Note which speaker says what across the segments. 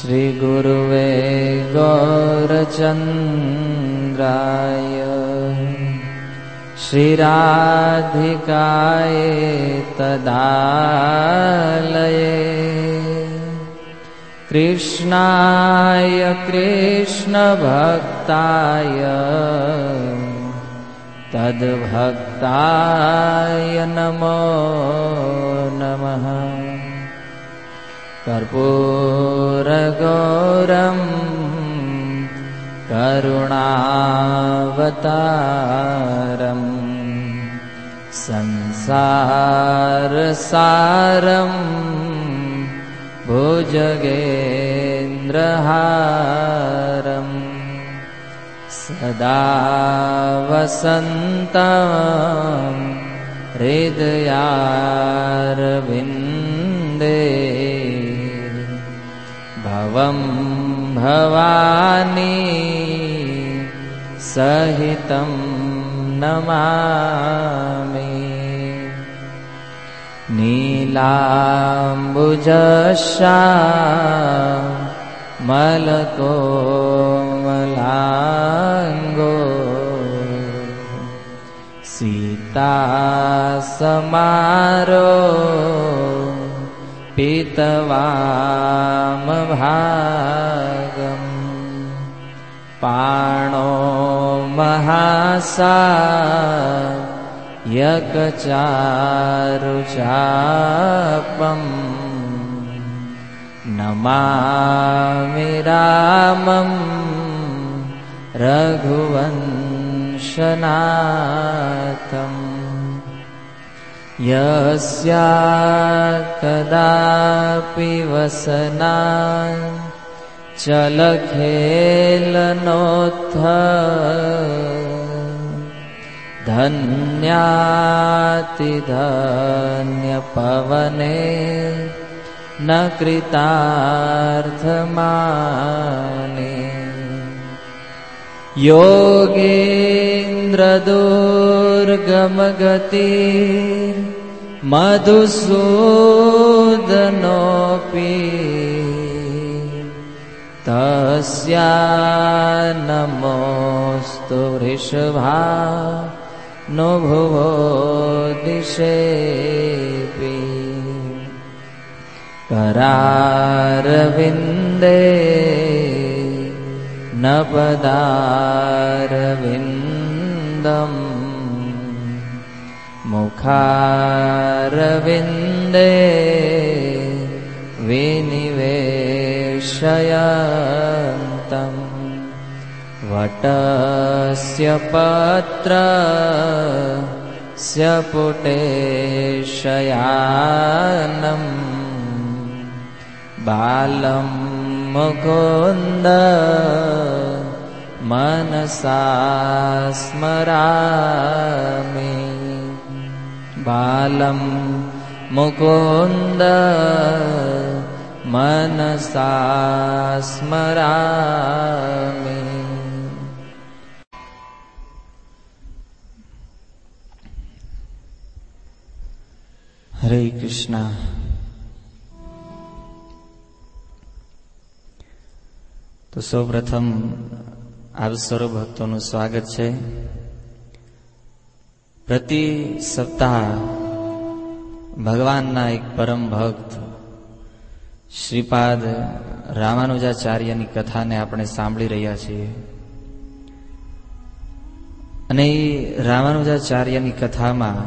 Speaker 1: श्रीगुरुवे गौरचन्द्राय श्रीराधिकाये तदालये कृष्णाय कृष्णभक्ताय तद्भक्ताय नमो नमः। कर्पूरगौरं करुणावतारं संसारसारं भुजगेन्द्रहारं सदा वसन्तं हृदयारविन्दे भवं भवानी सहितं नमामि। नीलाम्बुजश्यामलकोमलाङ्गो सीतासमारो पीतवामभागम् पाणो महासायकचारुचापम् नमामि रामं रघुवंशनाथम् यस्य कदापि वसना चलखेलनोत्थ धन्यातिधन्यपवने न कृतार्थमाने योगेन्द्रदुर्गमगति मधुसूदनोऽपि तस्या नमोऽस्तु वृषभानुभुवो दिशेऽपि करारविन्दे न पदारविन्दम् मुखारविन्दे विनिवेशयन्तम् वटस्य पत्रस्य पुटे शयानम् बालं मुकुन्द मनसा स्मरामि बालं मुकुन्द मनसा स्मरामि। हरे कृष्णा। तो સૌપ્રથમ આપ સર્વ ભક્તોનું સ્વાગત છે। પ્રતિ સપ્તાહ ભગવાનના એક પરમ ભક્ત શ્રીપાદ રામાનુજાચાર્યની કથાને આપણે સાંભળી રહ્યા છીએ અને એ રામાનુજાચાર્યની કથામાં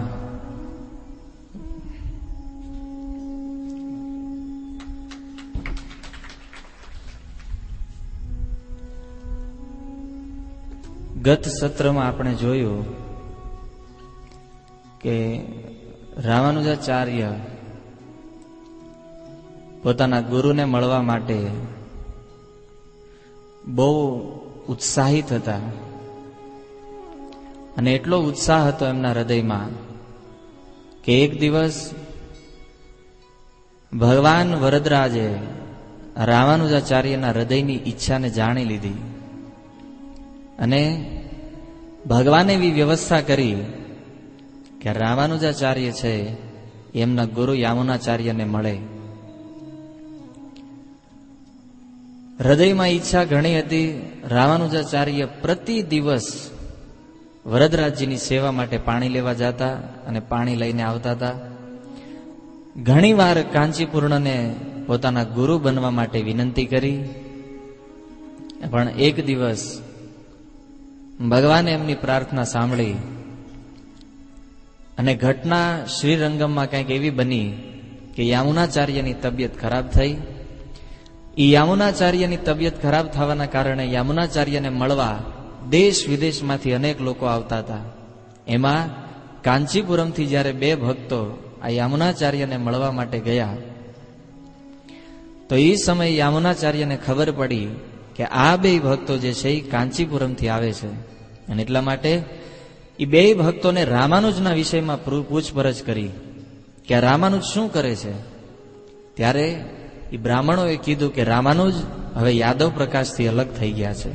Speaker 1: ગત સત્રમાં આપણે જોયું કે રામાનુજાચાર્ય પોતાના ગુરુને મળવા માટે બહુ ઉત્સાહિત હતા અને એટલો ઉત્સાહ હતો એમના હૃદયમાં કે એક દિવસ ભગવાન વરદરાજે રામાનુજાચાર્યના હૃદયની ઈચ્છાને જાણી લીધી અને ભગવાને એવી વ્યવસ્થા કરી કે રામાનુજાચાર્ય છે એમના ગુરુ યામુનાચાર્યને મળે હૃદયમાં ઈચ્છા ઘણી હતી. રામાનુજાચાર્ય પ્રતિ દિવસ વરદરાજજીની સેવા માટે પાણી લેવા જતા અને પાણી લઈને આવતા હતા. ઘણી વાર કાંચીપૂર્ણને પોતાના ગુરુ બનવા માટે વિનંતી કરી, પણ એક દિવસ ભગવાને એમની પ્રાર્થના સાંભળી અને ઘટના શ્રીરંગમમાં કંઈક એવી બની કે યામુનાચાર્યની તબિયત ખરાબ થઈ. એ યામુનાચાર્યની તબિયત ખરાબ થવાના કારણે યામુનાચાર્યને મળવા દેશ વિદેશમાંથી અનેક લોકો આવતા હતા. એમાં કાંચીપુરમથી જ્યારે 2 ભક્તો આ યામુનાચાર્યને મળવા માટે ગયા, તો એ સમયે યામુનાચાર્યને ખબર પડી કે આ 2 ભક્તો જે છે એ કાંચીપુરમથી આવે છે, અને એટલા માટે એ 2 ભક્તોને રામાનુજના વિષયમાં પૂછપરછ કરી કે આ રામાનુજ શું કરે છે. ત્યારે એ બ્રાહ્મણોએ કીધું કે રામાનુજ હવે યાદવ પ્રકાશથી અલગ થઈ ગયા છે,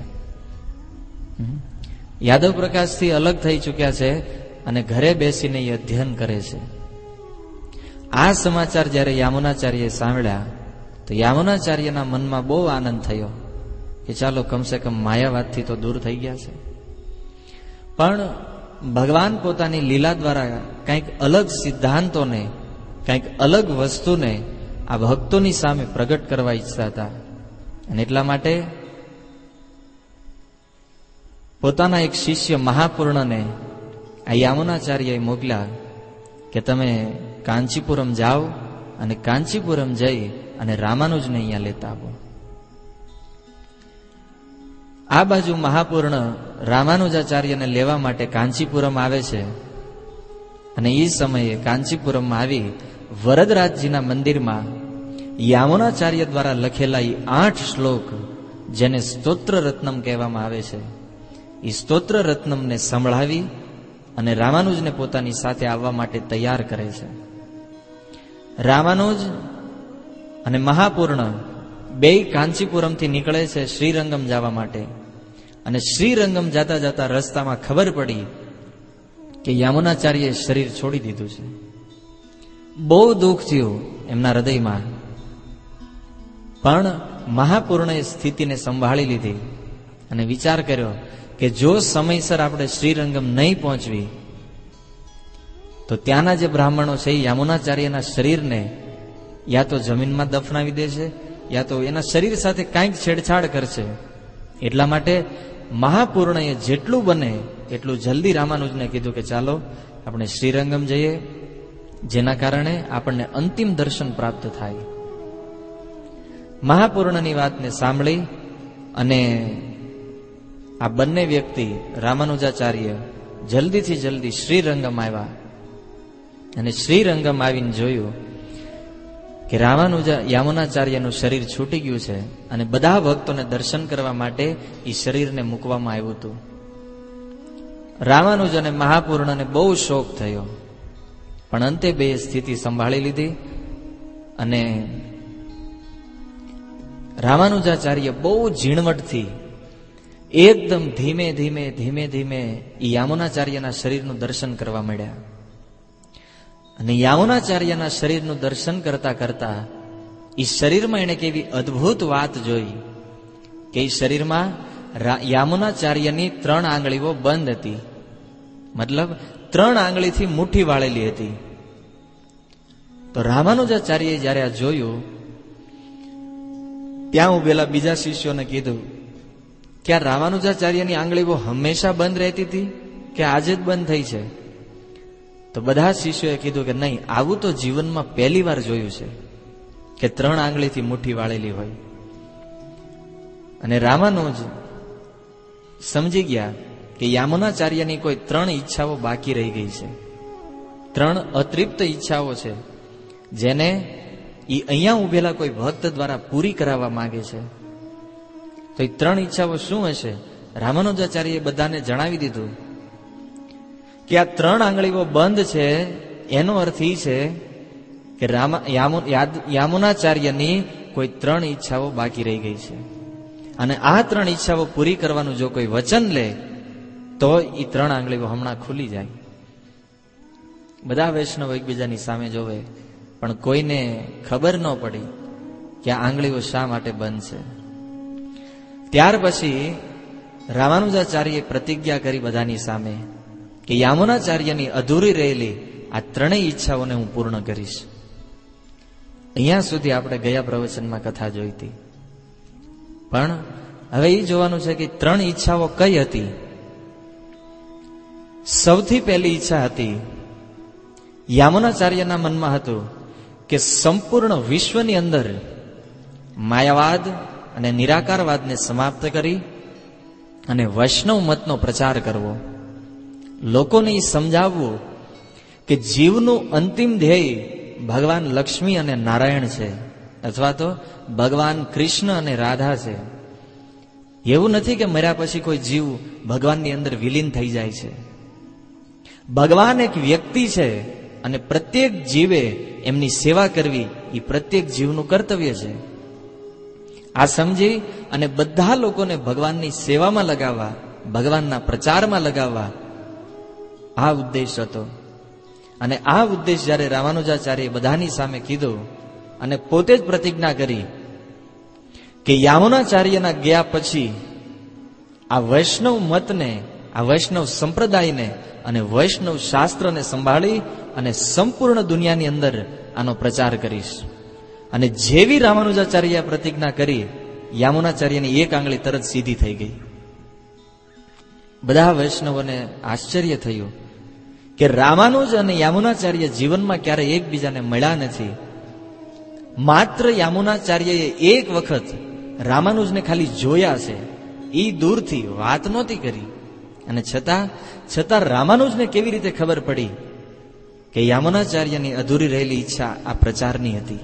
Speaker 1: યાદવ પ્રકાશથી અલગ થઈ ચૂક્યા છે અને ઘરે બેસીને એ અધ્યયન કરે છે. આ સમાચાર જ્યારે યામુનાચાર્યએ સાંભળ્યા તો યામુનાચાર્યના મનમાં બહુ આનંદ થયો કે ચાલો કમસે કમ માયાવાદથી તો દૂર થઈ ગયા છે. પણ ભગવાન પોતાની લીલા દ્વારા કંઈક અલગ સિદ્ધાંતોને, કંઈક અલગ વસ્તુને આ ભક્તોની સામે પ્રગટ કરવા ઈચ્છતા હતા, અને એટલા માટે પોતાના એક શિષ્ય મહાપૂર્ણને આ યામુનાચાર્યએ મોકલ્યા કે તમે કાંચીપુરમ જાઓ અને કાંચીપુરમ જઈ અને રામાનુજને અહીંયા લેતા આવો. આ બાજુ મહાપૂર્ણ રામાનુજાચાર્યને લેવા માટે કાંચીપુરમ આવે છે, અને એ સમયે કાંચીપુરમમાં આવી વરદરાજજીના મંદિરમાં યામુનાચાર્ય દ્વારા લખેલા એ 8 શ્લોક, જેને સ્તોત્ર રત્નમ કહેવામાં આવે છે, એ સ્તોત્ર રત્નમને સંભળાવી અને રામાનુજને પોતાની સાથે આવવા માટે તૈયાર કરે છે. રામાનુજ અને મહાપૂર્ણ 2 કાંચીપુરમથી નીકળે છે શ્રીરંગમ જવા માટે, અને શ્રીરંગમ જતા જતા રસ્તામાં ખબર પડી કે યામુનાચાર્યએ શરીર છોડી દીધું છે. બહુ દુઃખ થયું એમના હૃદયમાં, પણ મહાપૂર્ણએ સ્થિતિને સંભાળી લીધી અને વિચાર કર્યો કે જો સમયસર આપણે શ્રીરંગમ નહીં પહોંચવી તો ત્યાંના જે બ્રાહ્મણો છે એ યામુનાચાર્યના શરીરને યા તો જમીનમાં દફનાવી દેશે, યા તો એના શરીર સાથે કાંઈક છેડછાડ કરશે. એટલા માટે મહાપૂર્ણએ જેટલું બને એટલું જલ્દી રામાનુજને કીધું કે ચાલો આપણે શ્રીરંગમ જઈએ, જેના કારણે આપણને અંતિમ દર્શન પ્રાપ્ત થાય. મહાપૂર્ણની વાતને સાંભળી અને આ બંને વ્યક્તિ રામાનુજાચાર્ય જલ્દીથી જલ્દી શ્રીરંગમ આવ્યા, અને શ્રીરંગમ આવીને જોયું કે યામુનાચાર્યનું શરીર છૂટી ગયું છે, અને બધા ભક્તોને દર્શન કરવા માટે એ શરીરને મૂકવામાં આવ્યું હતું. રામાનુજ અને મહાપૂર્ણને બહુ શોક થયો, પણ અંતે 2 સ્થિતિ સંભાળી લીધી, અને રામાનુજાચાર્ય બહુ ઝીણવટથી એકદમ ધીમે ધીમે ધીમે ધીમે એ યામુનાચાર્યના શરીરનું દર્શન કરવા માંડ્યા. અને યામુનાચાર્યના શરીરનું દર્શન કરતા કરતા એ શરીરમાં એને કેવી અદ્ભુત વાત જોઈ કે એ શરીરમાં યામુનાચાર્યની 3 આંગળીઓ બંધ હતી, મતલબ 3 આંગળીથી મુઠ્ઠી વાળેલી હતી. તો રામાનુજાચાર્યએ જ્યારે આ જોયું, ત્યાં ઉભેલા બીજા શિષ્યોને કીધું કે આ રામાનુજાચાર્યની આંગળીઓ હંમેશા બંધ રહેતી હતી કે આજે જ બંધ થઈ છે? તો બધા શિષ્યોએ કીધું કે નહીં, આવું તો જીવનમાં પહેલી વાર જોયું છે કે 3 આંગળીથી મુઠ્ઠી વાળેલી હોય. અને રામાનુજ સમજી ગયા કે યામુનાચાર્યની કોઈ 3 ઈચ્છાઓ બાકી રહી ગઈ છે, 3 અતૃપ્ત ઈચ્છાઓ છે, જેને એ અહીંયા ઉભેલા કોઈ ભક્ત દ્વારા પૂરી કરાવવા માંગે છે. તો એ 3 ઈચ્છાઓ શું હશે? રામાનુજાચાર્યએ બધાને જણાવી દીધું કે આ 3 આંગળીઓ બંધ છે, એનો અર્થ એ છે કે યામુનાચાર્યની કોઈ 3 ઈચ્છાઓ બાકી રહી ગઈ છે, અને આ 3 ઈચ્છાઓ પૂરી કરવાનું જો કોઈ વચન લે તો એ 3 આંગળીઓ હમણાં ખુલી જાય. બધા વૈષ્ણવ એકબીજાની સામે જોવે, પણ કોઈને ખબર ન પડી કે આ આંગળીઓ શા માટે બંધ છે. ત્યાર પછી રામાનુજાચાર્યએ પ્રતિજ્ઞા કરી બધાની સામે કે યામુનાચાર્યની અધૂરી રહેલી આ ત્રણેય ઈચ્છાઓને હું પૂર્ણ કરીશ. અહીંયા સુધી આપણે ગયા પ્રવચનમાં કથા જોઈ હતી, પણ હવે એ જોવાનું છે કે ત્રણ ઈચ્છાઓ કઈ હતી. સૌથી પહેલી ઈચ્છા હતી, યામુનાચાર્યના મનમાં હતું કે સંપૂર્ણ વિશ્વની અંદર માયાવાદ અને નિરાકારવાદને સમાપ્ત કરી અને વૈષ્ણવ મતનો પ્રચાર કરવો, લોકોને સમજાવવું કે જીવનું અંતિમ ધ્યેય ભગવાન લક્ષ્મી અને નારાયણ છે, અથવા તો ભગવાન કૃષ્ણ અને રાધા છે. એવું નથી કે મર્યા પછી કોઈ જીવ ભગવાનની અંદર વિલીન થઈ જાય છે. ભગવાન એક વ્યક્તિ છે અને પ્રત્યેક જીવે એમની સેવા કરવી એ પ્રત્યેક જીવનું કર્તવ્ય છે. આ સમજી અને બધા લોકોને ભગવાનની સેવામાં લગાવવા, ભગવાનના પ્રચારમાં લગાવવા, આ ઉદ્દેશ હતો. અને આ ઉદ્દેશ જ્યારે રામાનુજાચાર્યે બધાની સામે કીધો અને પોતે જ પ્રતિજ્ઞા કરી કે યામુનાચાર્યના ગયા પછી આ વૈષ્ણવ મતને, આ વૈષ્ણવ સંપ્રદાયને અને વૈષ્ણવ શાસ્ત્રને સંભાળી અને સંપૂર્ણ દુનિયાની અંદર આનો પ્રચાર કરીશ. અને જેવી રામાનુજાચાર્યએ પ્રતિજ્ઞા કરી, યામુનાચાર્યની એક આંગળી તરત સીધી થઈ ગઈ. બધા વૈષ્ણવોને આશ્ચર્ય થયું કે રામાનુજ અને યામુનાચાર્ય જીવનમાં ક્યારેય એકબીજાને મળ્યા નથી. માત્ર યામુનાચાર્યએ એક વખત રામાનુજને ખાલી જોયા છે, એ દૂરથી વાત નહોતી કરી. અને છતાં રામાનુજને કેવી રીતે ખબર પડી કે યામુનાચાર્યની અધૂરી રહેલી ઈચ્છા આ પ્રચારની હતી.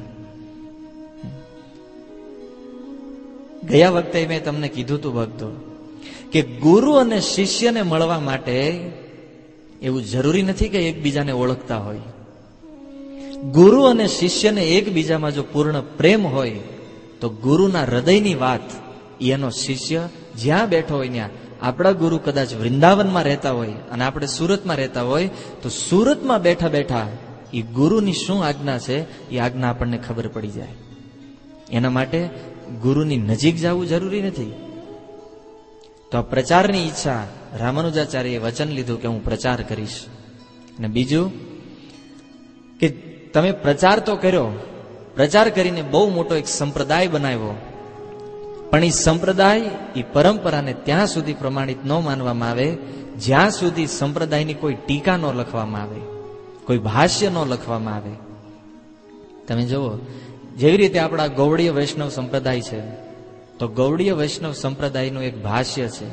Speaker 1: ગયા વખતે મેં તમને કીધું હતું ભક્તો કે ગુરુ અને શિષ્યને મળવા માટે એવું જરૂરી નથી કે એકબીજાને ઓળખતા હોય. ગુરુ અને શિષ્યને એકબીજામાં જો પૂર્ણ પ્રેમ હોય તો ગુરુના હૃદયની વાત એનો શિષ્ય જ્યાં બેઠો હોય ત્યાં, આપણા ગુરુ કદાચ વૃંદાવનમાં રહેતા હોય અને આપણે સુરતમાં રહેતા હોય તો સુરતમાં બેઠા બેઠા એ ગુરુની શું આજ્ઞા છે એ આજ્ઞા આપણને ખબર પડી જાય. એના માટે ગુરુની નજીક જવું જરૂરી નથી. તો આ પ્રચારની ઈચ્છા રામાનુજાચાર્યએ વચન લીધું કે હું પ્રચાર કરીશ. અને બીજું કે તમે પ્રચાર તો કર્યો, પ્રચાર કરીને બહુ મોટો એક સંપ્રદાય બનાવ્યો, પણ એ સંપ્રદાય એ પરંપરાને ત્યાં સુધી પ્રમાણિત ન માનવામાં આવે જ્યાં સુધી સંપ્રદાયની કોઈ ટીકા ન લખવામાં આવે, કોઈ ભાષ્ય ન લખવામાં આવે. તમે જુઓ, જેવી રીતે આપણા ગૌડીય વૈષ્ણવ સંપ્રદાય છે, તો ગૌડીય વૈષ્ણવ સંપ્રદાયનું એક ભાષ્ય છે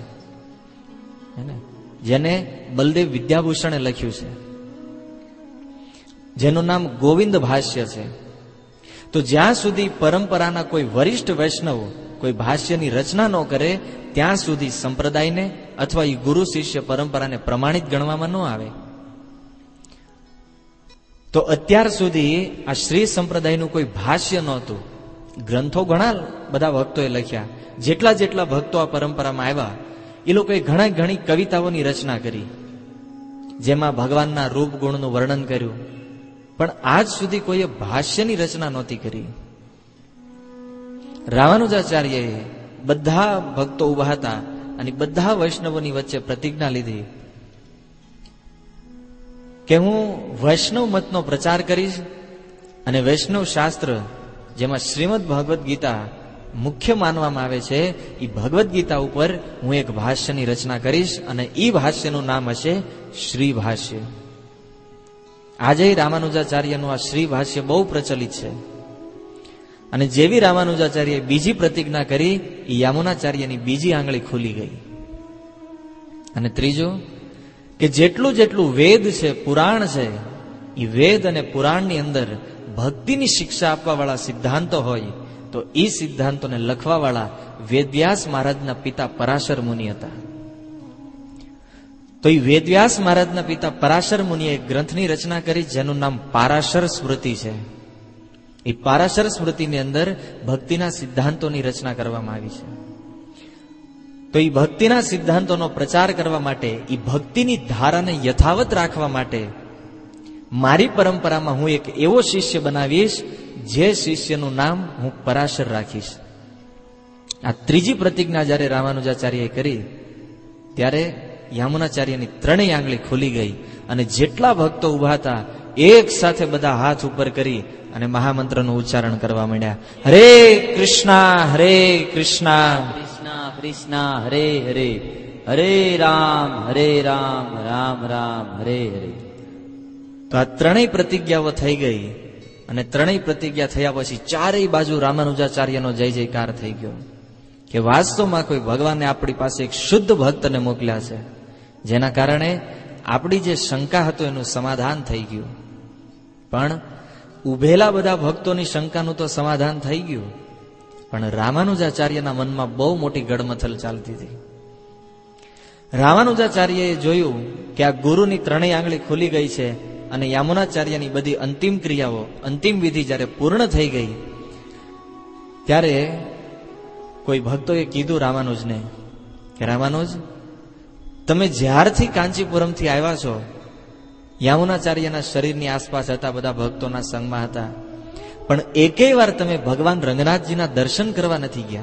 Speaker 1: જેને બલદેવ વિદ્યાભૂષણે લખ્યું છે, જેનું નામ ગોવિંદ ભાષ્ય છે. તો જ્યાં સુધી પરંપરાના કોઈ વરિષ્ઠ વૈષ્ણવ કોઈ ભાષ્યની રચના ન કરે ત્યાં સુધી સંપ્રદાયને અથવા એ ગુરુ શિષ્ય પરંપરાને પ્રમાણિત ગણવામાં ન આવે. તો અત્યાર સુધી આ શ્રી સંપ્રદાયનું કોઈ ભાષ્ય નહોતું. ગ્રંથો ઘણા બધા ભક્તોએ લખ્યા, જેટલા જેટલા ભક્તો આ પરંપરામાં આવ્યા એ લોકોએ ઘણી કવિતાઓની રચના કરી, જેમાં ભગવાનના રૂપ ગુણનું વર્ણન કર્યું, પણ આજ સુધી કોઈએ ભાષ્યની રચના નહોતી કરી. રામાનુજાચાર્યએ બધા ભક્તો ઉભા હતા અને બધા વૈષ્ણવોની વચ્ચે પ્રતિજ્ઞા લીધી કે હું વૈષ્ણવ મતનો પ્રચાર કરીશ અને વૈષ્ણવ શાસ્ત્ર જેમાં શ્રીમદ ભગવદ્ ગીતા મુખ્ય માનવામાં આવે છે એ ભગવદ્ ગીતા ઉપર હું એક ભાષ્યની રચના કરીશ અને એ ભાષ્યનું નામ હશે શ્રી ભાષ્ય. આજે રામાનુજાચાર્યનું આ શ્રી ભાષ્ય બહુ પ્રચલિત છે. અને જેવી રામાનુજાચાર્યએ બીજી પ્રતિજ્ઞા કરી એ યામુનાચાર્યની બીજી આંગળી ખુલી ગઈ. અને ત્રીજું કે જેટલું જેટલું વેદ છે, પુરાણ છે, એ વેદ અને પુરાણની અંદર ભક્તિની શિક્ષા આપવા વાળા સિદ્ધાંતો હોય તો એ સિદ્ધાંતોને લખવા વાળા વેદવ્યાસ મહારાજના પિતા પરાશર મુનિ હતા. તો એ વેદવ્યાસ મહારાજના પિતા પરાશર મુનિએ એક ગ્રંથની રચના કરી જેનું નામ પારાશર સ્મૃતિ છે. એ પારાશર સ્મૃતિની અંદર ભક્તિના સિદ્ધાંતોની રચના કરવામાં આવી છે. તો એ ભક્તિના સિદ્ધાંતોનો પ્રચાર કરવા માટે, એ ભક્તિની ધારાને યથાવત રાખવા માટે મારી પરંપરામાં હું એક એવો શિષ્ય બનાવીશ જે શિષ્યનું નામ હું પરાશર રાખીશ. આ ત્રીજી પ્રતિજ્ઞા જયારે રામાનુજાચાર્યએ કરી ત્યારે યામુનાચાર્યની ત્રણેય આંગળી ખુલી ગઈ અને જેટલા ભક્તો ઉભા હતા એક સાથે બધા હાથ ઉપર કરી અને મહામંત્રનું ઉચ્ચારણ કરવા માંડ્યા. હરે કૃષ્ણ હરે કૃષ્ણ
Speaker 2: કૃષ્ણ કૃષ્ણ હરે હરે, હરે રામ રામ રામ હરે હરે.
Speaker 1: તો આ ત્રણેય પ્રતિજ્ઞાઓ થઈ ગઈ અને ત્રણેય પ્રતિજ્ઞા થયા પછી ચારેય બાજુ રામાનુજાચાર્યનો જય જયકાર થઈ ગયો કે વાસ્તવમાં કોઈ ભગવાને આપણી પાસે એક શુદ્ધ ભક્તને મોકલ્યા છે, જેના કારણે આપણી જે શંકા હતો એનું સમાધાન થઈ ગયું. પણ ઉભેલા બધા ભક્તોની શંકાનું તો સમાધાન થઈ ગયું, પણ રામાનુજાચાર્યના મનમાં બહુ મોટી ગડમથલ ચાલતી હતી. રામાનુજાચાર્યએ જોયું કે આ ગુરુની ત્રણેય આંગળી ખુલી ગઈ છે અને યામુનાચાર્યની બધી અંતિમ ક્રિયાઓ, અંતિમ વિધિ જ્યારે પૂર્ણ થઈ ગઈ ત્યારે કોઈ ભક્તોએ કીધું રામાનુજને કે રામાનુજ, તમે જ્યારથી કાંચીપુરમથી આવ્યા છો, યામુનાચાર્યના શરીરની આસપાસ હતા, બધા ભક્તોના સંગમાં હતા, પણ એકેય વાર તમે ભગવાન રંગનાથજીના દર્શન કરવા નથી ગયા.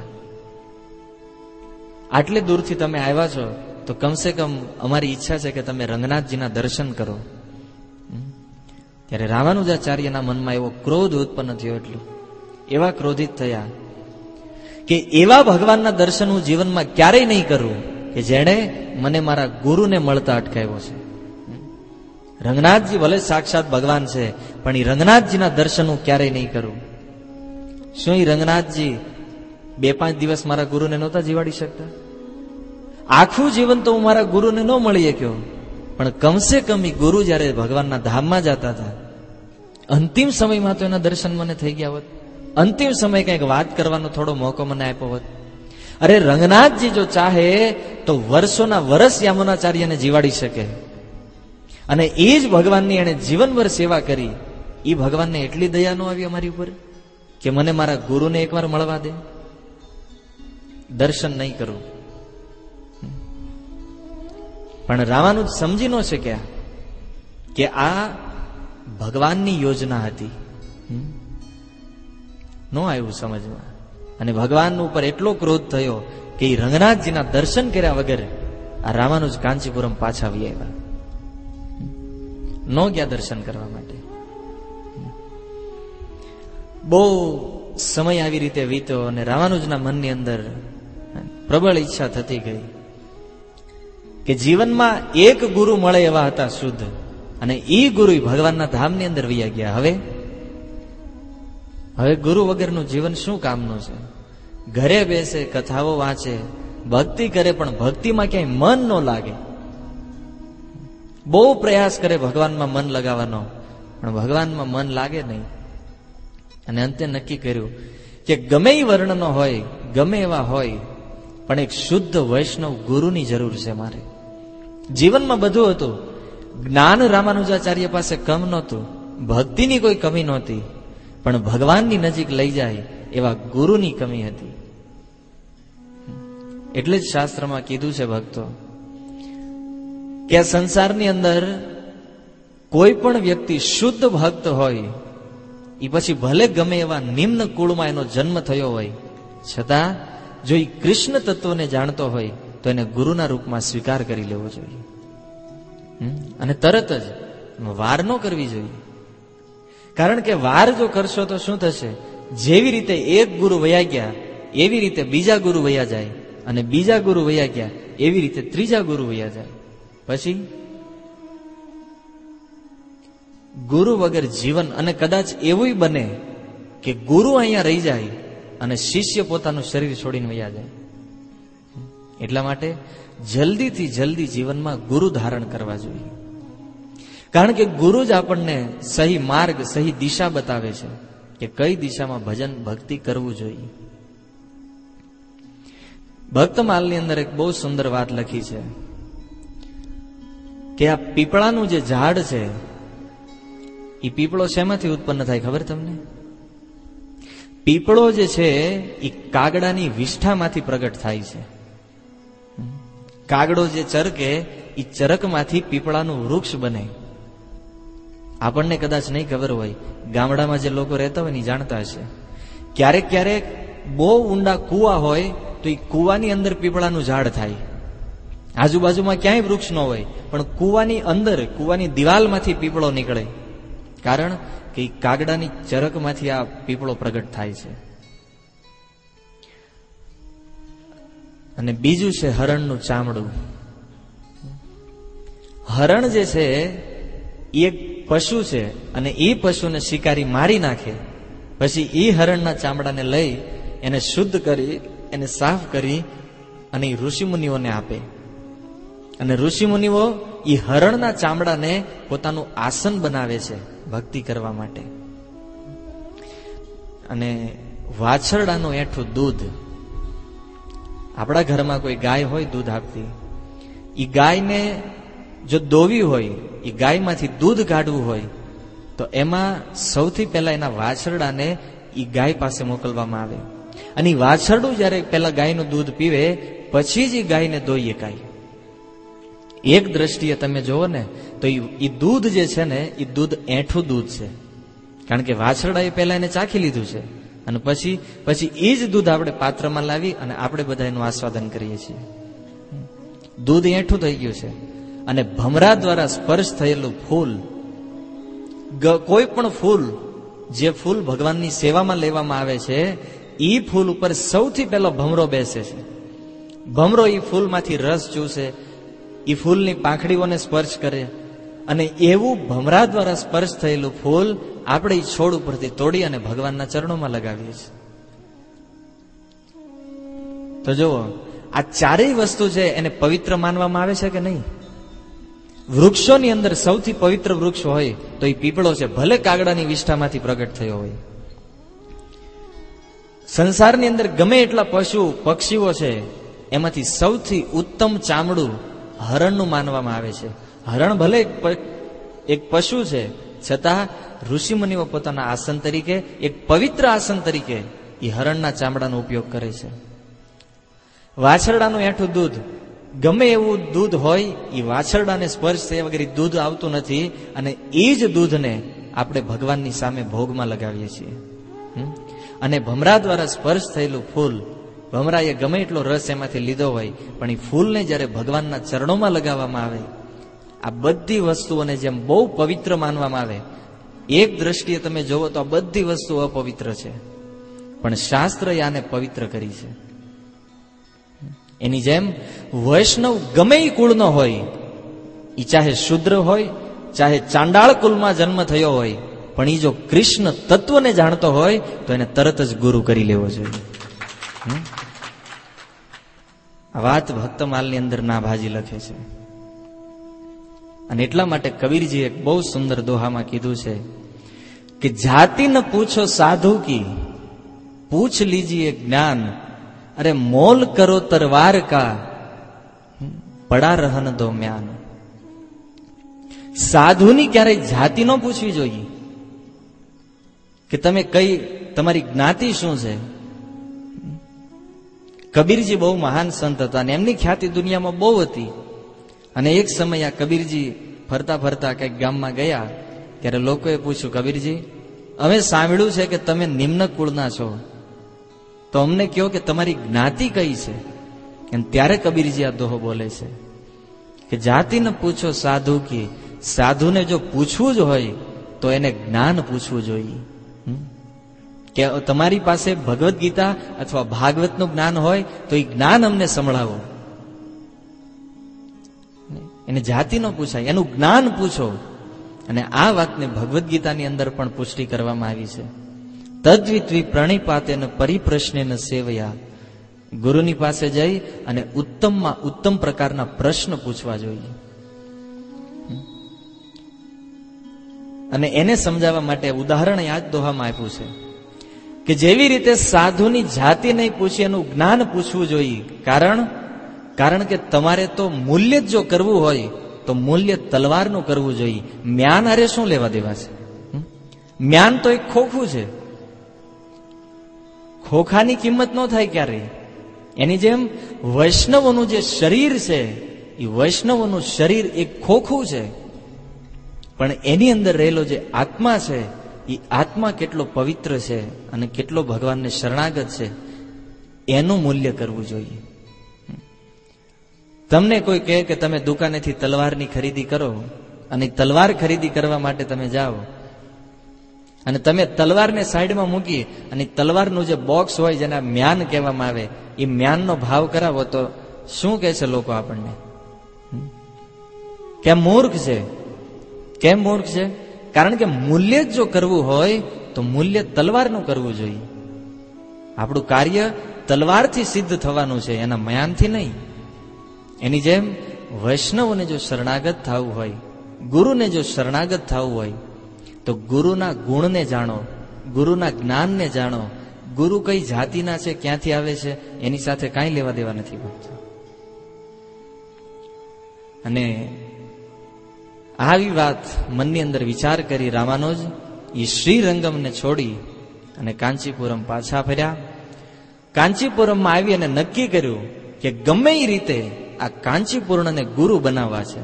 Speaker 1: આટલે દૂરથી તમે આવ્યા છો તો કમસે કમ અમારી ઈચ્છા છે કે તમે રંગનાથજીના દર્શન કરો. ત્યારે રામાનુજાચાર્યના મનમાં એવો ક્રોધ ઉત્પન્ન થયો, એટલું એવા ક્રોધિત થયા કે એવા ભગવાનના દર્શન હું જીવનમાં ક્યારેય નહીં કરું કે જેણે મને મારા ગુરુને મળતા અટકાવ્યો છે. રંગનાથજી ભલે સાક્ષાત ભગવાન છે, પણ એ રંગનાથજીના દર્શન હું ક્યારેય નહીં કરું. શું એ રંગનાથજી 2-5 દિવસ મારા ગુરુને નહોતા જીવાડી શકતા? આખું જીવન તો હું મારા ગુરુને ન મળી શક્યો, પણ કમસે કમ એ ગુરુ જયારે ભગવાનના ધામમાં જતા હતા, અંતિમ સમયમાં તો એના દર્શન મને થઈ ગયા હોત. અંતિમ સમય કંઈક વાત કરવાનો થોડો મોકો મને આપ્યો હોત. અરે રંગનાથજી જો ચાહે તો વર્ષોના વર્ષ યામુનાચાર્યને જીવાડી શકે, અને એ જ ભગવાનની એને જીવનભર સેવા કરી. એ ભગવાનને એટલી દયા ન આવી અમારી ઉપર કે મને મારા ગુરુને એકવાર મળવા દે, દર્શન નહીં કરું. પણ રામાનુજ સમજી ન શક્યા કે આ ભગવાનની યોજના હતી. ન આવ્યું સમજમાં, અને ભગવાન ઉપર એટલો ક્રોધ થયો કે એ રંગનાથજીના દર્શન કર્યા વગર આ રામાનુજ કાંચીપુરમ પાછા આવી આવ્યા. ન ગયા દર્શન કરવા માટે. બહુ સમય આવી રીતે વીત્યો અને રામાનુજના મનની અંદર પ્રબળ ઈચ્છા થતી ગઈ કે જીવનમાં એક ગુરુ મળે એવા હતા શુદ્ધ, અને એ ગુરુ ભગવાનના ધામની અંદર વયા ગયા. હવે ગુરુ વગરનું જીવન શું કામનું છે? ઘરે બેસે, કથાઓ વાંચે, ભક્તિ કરે, પણ ભક્તિમાં ક્યાંય મન ન લાગે. બહુ પ્રયાસ કરે ભગવાનમાં મન લગાવવાનો, પણ ભગવાનમાં મન લાગે નહીં. અને અંતે નક્કી કર્યું કે ગમે એ વર્ણનો હોય, ગમે એવા હોય, પણ એક શુદ્ધ વૈષ્ણવ ગુરુની જરૂર છે મારે. જીવનમાં બધું હતું, જ્ઞાન રામાનુજાચાર્ય પાસે કમ નહોતું, ભક્તિની કોઈ કમી નહોતી, પણ ભગવાનની નજીક લઈ જાય એવા ગુરુની કમી હતી. એટલે જ શાસ્ત્રમાં કીધું છે ભક્તો કે આ સંસારની અંદર કોઈ પણ વ્યક્તિ શુદ્ધ ભક્ત હોય, એ પછી ભલે ગમે એવા નિમ્ન કુળમાં એનો જન્મ થયો હોય, છતાં જો એ કૃષ્ણ તત્વને જાણતો હોય તો એને ગુરુના રૂપમાં સ્વીકાર કરી લેવો જોઈએ. અને તરત જ વાર ન કરવી જોઈએ, કારણ કે વાર જો કરશો તો શું થશે? જેવી રીતે એક ગુરુ વયા ગયા એવી રીતે બીજા ગુરુ વયા જાય, અને બીજા ગુરુ વયા ગયા એવી રીતે ત્રીજા ગુરુ વયા જાય. પછી ગુરુ વગર જીવન, અને કદાચ એવું બને કે ગુરુ અહીંયા રહી જાય અને શિષ્ય પોતાનું શરીર છોડીને વયા જાય. એટલા માટે જલ્દીથી જલ્દી જીવનમાં ગુરુ ધારણ કરવા જોઈએ, કારણ કે ગુરુ જ આપણને સહી માર્ગ, સહી દિશા બતાવે છે કે કઈ દિશામાં ભજન ભક્તિ કરવું જોઈએ. ભક્તમાલની અંદર એક બહુ સુંદર વાત લખી છે કે આ પીપળાનું જે ઝાડ છે, એ પીપળો શેમાંથી ઉત્પન્ન થાય ખબર તમને? પીપળો જે છે એ કાગડાની વિષ્ઠામાંથી પ્રગટ થાય છે. કાગડો જે ચરકે એ ચરકમાંથી પીપળાનું વૃક્ષ બને. આપણને કદાચ નહીં ખબર હોય, ગામડામાં જે લોકો રહેતા હોય ને જાણતા હશે. ક્યારેક ક્યારેક બહુ ઊંડા કુવા હોય તો એ કૂવાની અંદર પીપળાનું ઝાડ થાય. આજુબાજુમાં ક્યાંય વૃક્ષ ન હોય, પણ કૂવાની અંદર, કૂવાની દિવાલમાંથી પીપળો નીકળે. કારણ કે એ કાગડાની ચરકમાંથી આ પીપળો પ્રગટ થાય છે. અને બીજું છે હરણનું ચામડું. હરણ જે છે એ એક પશુ છે, અને એ પશુને શિકારી મારી નાખે પછી એ હરણના ચામડાને લઈ એને શુદ્ધ કરી, એને સાફ કરી અને ઋષિમુનિઓને આપે. અને ઋષિમુનિઓ એ હરણના ચામડાને પોતાનું આસન બનાવે છે ભક્તિ કરવા માટે. અને વાછરડાનું એઠું દૂધ, આપણા ઘરમાં કોઈ ગાય હોય દૂધ આપતી, એ ગાયને જો દોવી હોય, એ ગાયમાંથી દૂધ કાઢવું હોય તો એમાં સૌથી પહેલા એના વાછરડાને એ ગાય પાસે મોકલવામાં આવે. અને એ વાછરડું જયારે પહેલા ગાયનું દૂધ પીવે પછી જ એ ગાયને દોઈ શકાય. એક દ્રષ્ટિએ તમે જુઓ ને તો એ દૂધ જે છે ને એ દૂધ એઠું દૂધ છે, કારણ કે વાછરડાએ પહેલા એને ચાખી લીધું છે અને પછી એ જ દૂધ આપણે પાત્રમાં લાવી અને આપણે બધા એનું આસ્વાદન કરીએ છીએ. દૂધ એઠું થઈ ગયું છે. અને ભમરા દ્વારા સ્પર્શ થયેલું ફૂલ, કોઈ પણ ફૂલ, જે ફૂલ ભગવાનની સેવામાં લેવામાં આવે છે એ ફૂલ ઉપર સૌથી પહેલો ભમરો બેસે છે. ભમરો એ ફૂલમાંથી રસ ચૂસે, એ ફૂલની પાંખડીઓને સ્પર્શ કરે, અને એવું ભમરા દ્વારા સ્પર્શ થયેલું ફૂલ આપણે એ છોડ ઉપરથી તોડી અને ભગવાનના ચરણોમાં લગાવીએ છીએ. તો જુઓ, આ ચારેય વસ્તુ છે એને પવિત્ર માનવામાં આવે છે કે નહીં? વૃક્ષોની અંદર સૌથી પવિત્ર વૃક્ષ હોય તો એ પીપળો છે, ભલે કાગડાની વિષ્ઠામાંથી પ્રગટ થયો હોય. સંસારની અંદર ગમે એટલા પશુ પક્ષીઓ છે, એમાંથી સૌથી ઉત્તમ ચામડું હરણનું માનવામાં આવે છે. હરણ ભલે એક પશુ છે, છતાં ઋષિમુનિઓ પોતાના આસન તરીકે, એક પવિત્ર આસન તરીકે એ હરણના ચામડાનો ઉપયોગ કરે છે. વાછરડાનું એઠું દૂધ, ગમે એવું દૂધ હોય એ વાછરડાને સ્પર્શ થયા વગર દૂધ આવતું નથી, અને એ જ દૂધને આપણે ભગવાનની સામે ભોગમાં લગાવીએ છીએ. અને ભમરા દ્વારા સ્પર્શ થયેલું ફૂલ, ભમરાએ ગમે એટલો રસ એમાંથી લીધો હોય, પણ એ ફૂલને જ્યારે ભગવાનના ચરણોમાં લગાવવામાં આવે, આ બધી વસ્તુઓને જેમ બહુ પવિત્ર માનવામાં આવે, એક દ્રષ્ટિએ તમે જોવો તો આ બધી વસ્તુઓ અપવિત્ર છે, પણ શાસ્ત્રએ આને પવિત્ર કરી છે. એની જેમ વૈષ્ણવ ગમે એ કુળનો હોય, એ ચાહે શુદ્ર હોય, ચાહે ચાંડાળ કુલમાં જન્મ થયો હોય, પણ એ જો કૃષ્ણ તત્વને જાણતો હોય તો એને તરત જ ગુરુ કરી લેવો જોઈએ. આ વાત ભક્તમાલની અંદર નાભાજી લખે છે. અને એટલા માટે કબીરજી એક બહુ સુંદર દોહામાં કીધું છે કે જાતિ ન પૂછો સાધુ કી, પૂછ લીજીએ જ્ઞાન, અરે મોલ કરો તરવાર કા, પડા રહન દો म्यान. સાધુની ક્યારેય જાતિ ન પૂછવી જોઈએ કે તમે કઈ, તમારી જ્ઞાતિ શું છે. કબીરજી બહુ મહાન સંત હતા અને એમની ખ્યાતિ દુનિયામાં બહુ હતી. અને એક સમય આ કબીરજી ફરતા ફરતા કઈક ગામમાં ગયા, ત્યારે લોકોએ પૂછ્યું, કબીરજી, અમે સાંભળ્યું છે કે તમે નિમ્ન કુળના છો, તો અમને કહો કે તમારી જ્ઞાતિ કઈ છે. અને ત્યારે કબીરજી આ દોહો બોલે છે કે જાતિ ન પૂછો સાધુ કી, સાધુને જો પૂછવું જ હોય તો એને જ્ઞાન પૂછવું જોઈએ. કે તમારી પાસે ભગવદ્ ગીતા અથવા ભાગવતનું જ્ઞાન હોય તો એ જ્ઞાન અમને સંભળાવો. એને જાતિ ન પૂછાય, એનું જ્ઞાન પૂછો. અને આ વાતને ભગવદ્ ગીતાની અંદર પણ પુષ્ટિ કરવામાં આવી છે. તદ્વિત્વી પ્રણિપાતેન પરિપ્રશ્નેન સેવયા, ગુરુની પાસે જઈ અને ઉત્તમમાં ઉત્તમ પ્રકારના પ્રશ્ન પૂછવા જોઈએ. અને એને સમજાવવા માટે ઉદાહરણ આ જ દોહામાં આપ્યું છે કે જેવી રીતે સાધુની જાતિ નહીં પૂછી, એનું જ્ઞાન પૂછવું જોઈએ. કારણ કે તમારે તો મૂલ્ય જ જો કરવું હોય તો મૂલ્ય તલવારનું કરવું જોઈએ. म्यान અરે શું લેવા દેવા છે? म्यान તો એક ખોખું છે, ખોખાની કિંમત ન થાય ક્યારેય. એની જેમ વૈષ્ણવોનું જે શરીર છે, એ વૈષ્ણવોનું શરીર એક ખોખું છે, પણ એની અંદર રહેલો જે આત્મા છે, એ આત્મા કેટલો પવિત્ર છે અને કેટલો ભગવાનને શરણાગત છે, એનું મૂલ્ય કરવું જોઈએ. તમને કોઈ કહે કે તમે દુકાનેથી તલવારની ખરીદી કરો અને તલવાર ખરીદી કરવા માટે તમે જાઓ અને તમે તલવારને સાઈડમાં મૂકી અને તલવારનું જે બોક્સ હોય જેને મ્યાન કહેવામાં આવે એ મ્યાનનો ભાવ કરાવો તો શું કહે છે લોકો આપણને? કેમ મૂર્ખ છે? કેમ મૂર્ખ છે? કારણ કે મૂલ્ય જો કરવું હોય તો મૂલ્ય તલવારનું કરવું જોઈએ. આપણું કાર્ય તલવારથી સિદ્ધ થવાનું છે, એના મ્યાનથી નહીં. એની જેમ વૈષ્ણવોને જો શરણાગત થવું હોય, ગુરુને જો શરણાગત થવું હોય તો ગુરુના ગુણને જાણો, ગુરુના જ્ઞાનને જાણો. ગુરુ કઈ જાતિના છે, ક્યાંથી આવે છે, એની સાથે કાંઈ લેવા દેવા નથી ભક્તો. અને આવી વાત મનની અંદર વિચાર કરી રામાનુજ એ શ્રીરંગમને છોડી અને કાંચીપુરમ પાછા ફર્યા. કાંચીપુરમમાં આવી અને નક્કી કર્યું કે ગમે એ રીતે આ કાંચીપુરણને ગુરુ બનાવવા છે.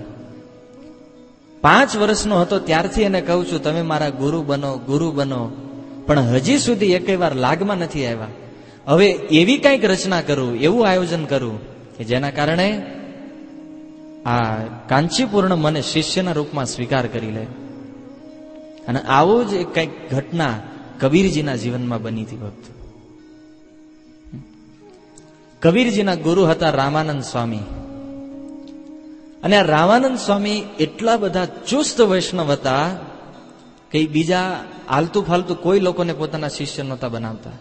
Speaker 1: 5 વર્ષનો હતો ત્યારથી એને કહું છું તમે મારા ગુરુ બનો, ગુરુ બનો, પણ હજી સુધી એકેય વાર લાગમાં નથી આવ્યા. હવે એવી કંઈક રચના કરું, એવું આયોજન કરું કે જેના કારણે આ કાંચીપુર્ણ મને શિષ્યના રૂપમાં સ્વીકાર કરી લે. અને આવું જ કંઈક ઘટના કબીરજીના જીવનમાં બની હતી ભક્ત. કબીરજીના ગુરુ હતા રામાનંદ સ્વામી. અને આ રામાનંદ સ્વામી એટલા બધા ચુસ્ત વૈષ્ણવ હતા કે બીજા આલતુ ફાલતુ કોઈ લોકોને પોતાના શિષ્ય નહોતા બનાવતા.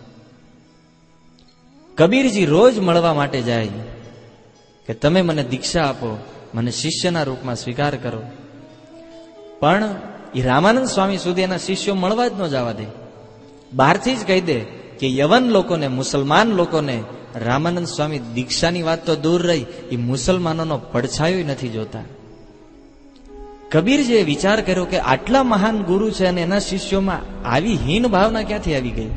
Speaker 1: કબીરજી રોજ મળવા માટે જાય કે તમે મને દીક્ષા આપો, મને શિષ્યના રૂપમાં સ્વીકાર કરો. પણ એ રામાનંદ સ્વામી સુધી એના શિષ્યો મળવા જ ન જવા દે. બહારથી જ કહી દે કે યવન લોકોને, મુસલમાન લોકોને રામાનંદ સ્વામી દીક્ષાની વાત તો દૂર રહી, એ મુસલમાનોનો પડછાયો નથી જોતા. કબીરજીએ વિચાર કર્યો કે આટલા મહાન ગુરુ છે અને એના શિષ્યોમાં આવી હીન ભાવના ક્યાંથી આવી ગઈ?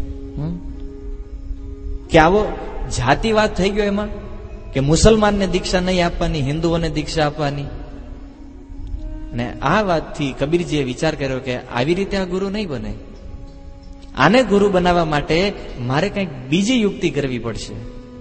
Speaker 1: કે આવો જાતિવાદ થઈ ગયો એમાં, કે મુસલમાનને દીક્ષા નહીં આપવાની, હિન્દુઓને દીક્ષા આપવાની. અને આ વાતથી કબીરજીએ વિચાર કર્યો કે આવી રીતે આ ગુરુ નહીં બને. આને ગુરુ બનાવવા માટે મારે કંઈક બીજી યુક્તિ કરવી પડશે.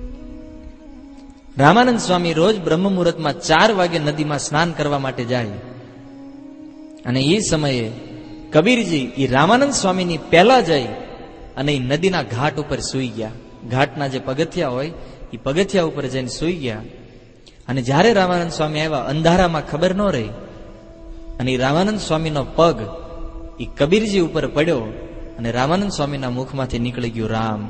Speaker 1: રામાનંદ સ્વામી રોજ બ્રહ્મ મુહૂર્તમાં 4 વાગે નદીમાં સ્નાન કરવા માટે જાય. અને એ સમયે કબીરજી એ રામાનંદ સ્વામીની પહેલા જઈ અને એ નદીના ઘાટ ઉપર સૂઈ ગયા. ઘાટના જે પગથિયા હોય એ પગથિયા ઉપર જઈને સૂઈ ગયા. અને જ્યારે રામાનંદ સ્વામી આવ્યા, અંધારામાં ખબર ન રહી, અને એ રામાનંદ સ્વામીનો પગ એ કબીરજી ઉપર પડ્યો અને રામાનંદ સ્વામીના મુખમાંથી નીકળી ગયું રામ.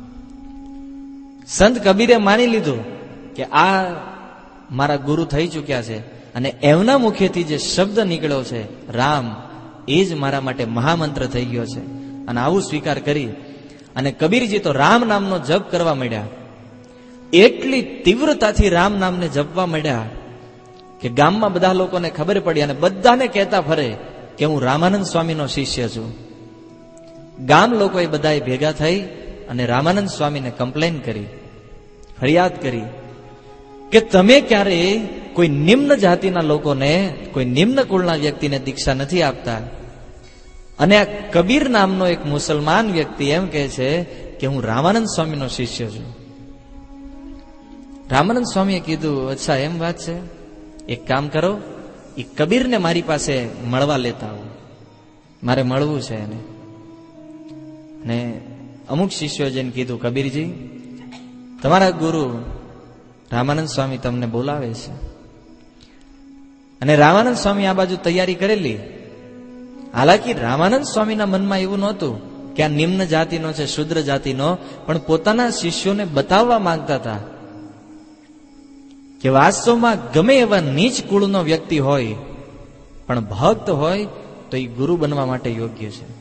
Speaker 1: સંત કબીરે માની લીધું કે આ મારા ગુરુ થઈ ચૂક્યા છે અને એમના મુખેથી જે શબ્દ નીકળ્યો છે રામ, એ જ મારા માટે મહામંત્ર થઈ ગયો છે. અને આવું સ્વીકાર કરી અને કબીરજી તો રામ નામનો જપ કરવા માંડ્યા. એટલી તીવ્રતાથી રામ નામને જપવા માંડ્યા કે ગામમાં બધા લોકોને ખબર પડી અને બધાને કહેતા ફરે કે હું રામાનંદ સ્વામીનો શિષ્ય છું. ગામ લોકોએ બધાએ ભેગા થઈ અને રામાનંદ સ્વામીને કમ્પ્લેન કરી, ફરિયાદ કરી કે તમે ક્યારે કોઈ નિમ્ન જાતિના લોકોને, કોઈ નિમ્ન કુળના વ્યક્તિને દીક્ષા નથી આપતા. અને આ કબીર નામનો એક મુસલમાન વ્યક્તિ એમ કહે છે કે હું રામાનંદ સ્વામીનો શિષ્ય છું. રામાનંદ સ્વામીએ કીધું, અચ્છા એમ વાત છે, એક કામ કરો, એ કબીરને મારી પાસે મળવા લેતા આવો, મારે મળવું છે એને. અને અમુક શિષ્યો જઈને કીધું, કબીરજી તમારા ગુરુ રામાનંદ સ્વામી તમને બોલાવે છે. અને રામાનંદ સ્વામી આ બાજુ તૈયારી કરેલી. હાલાકી રામાનંદ સ્વામીના મનમાં એવું નહોતું કે આ નિમ્ન જાતિનો છે, શુદ્ર જાતિનો, પણ પોતાના શિષ્યોને બતાવવા માંગતા હતા કે વાસ્તવમાં ગમે એવા નીચ કુળનો વ્યક્તિ હોય પણ ભક્ત હોય તો એ ગુરુ બનવા માટે યોગ્ય છે.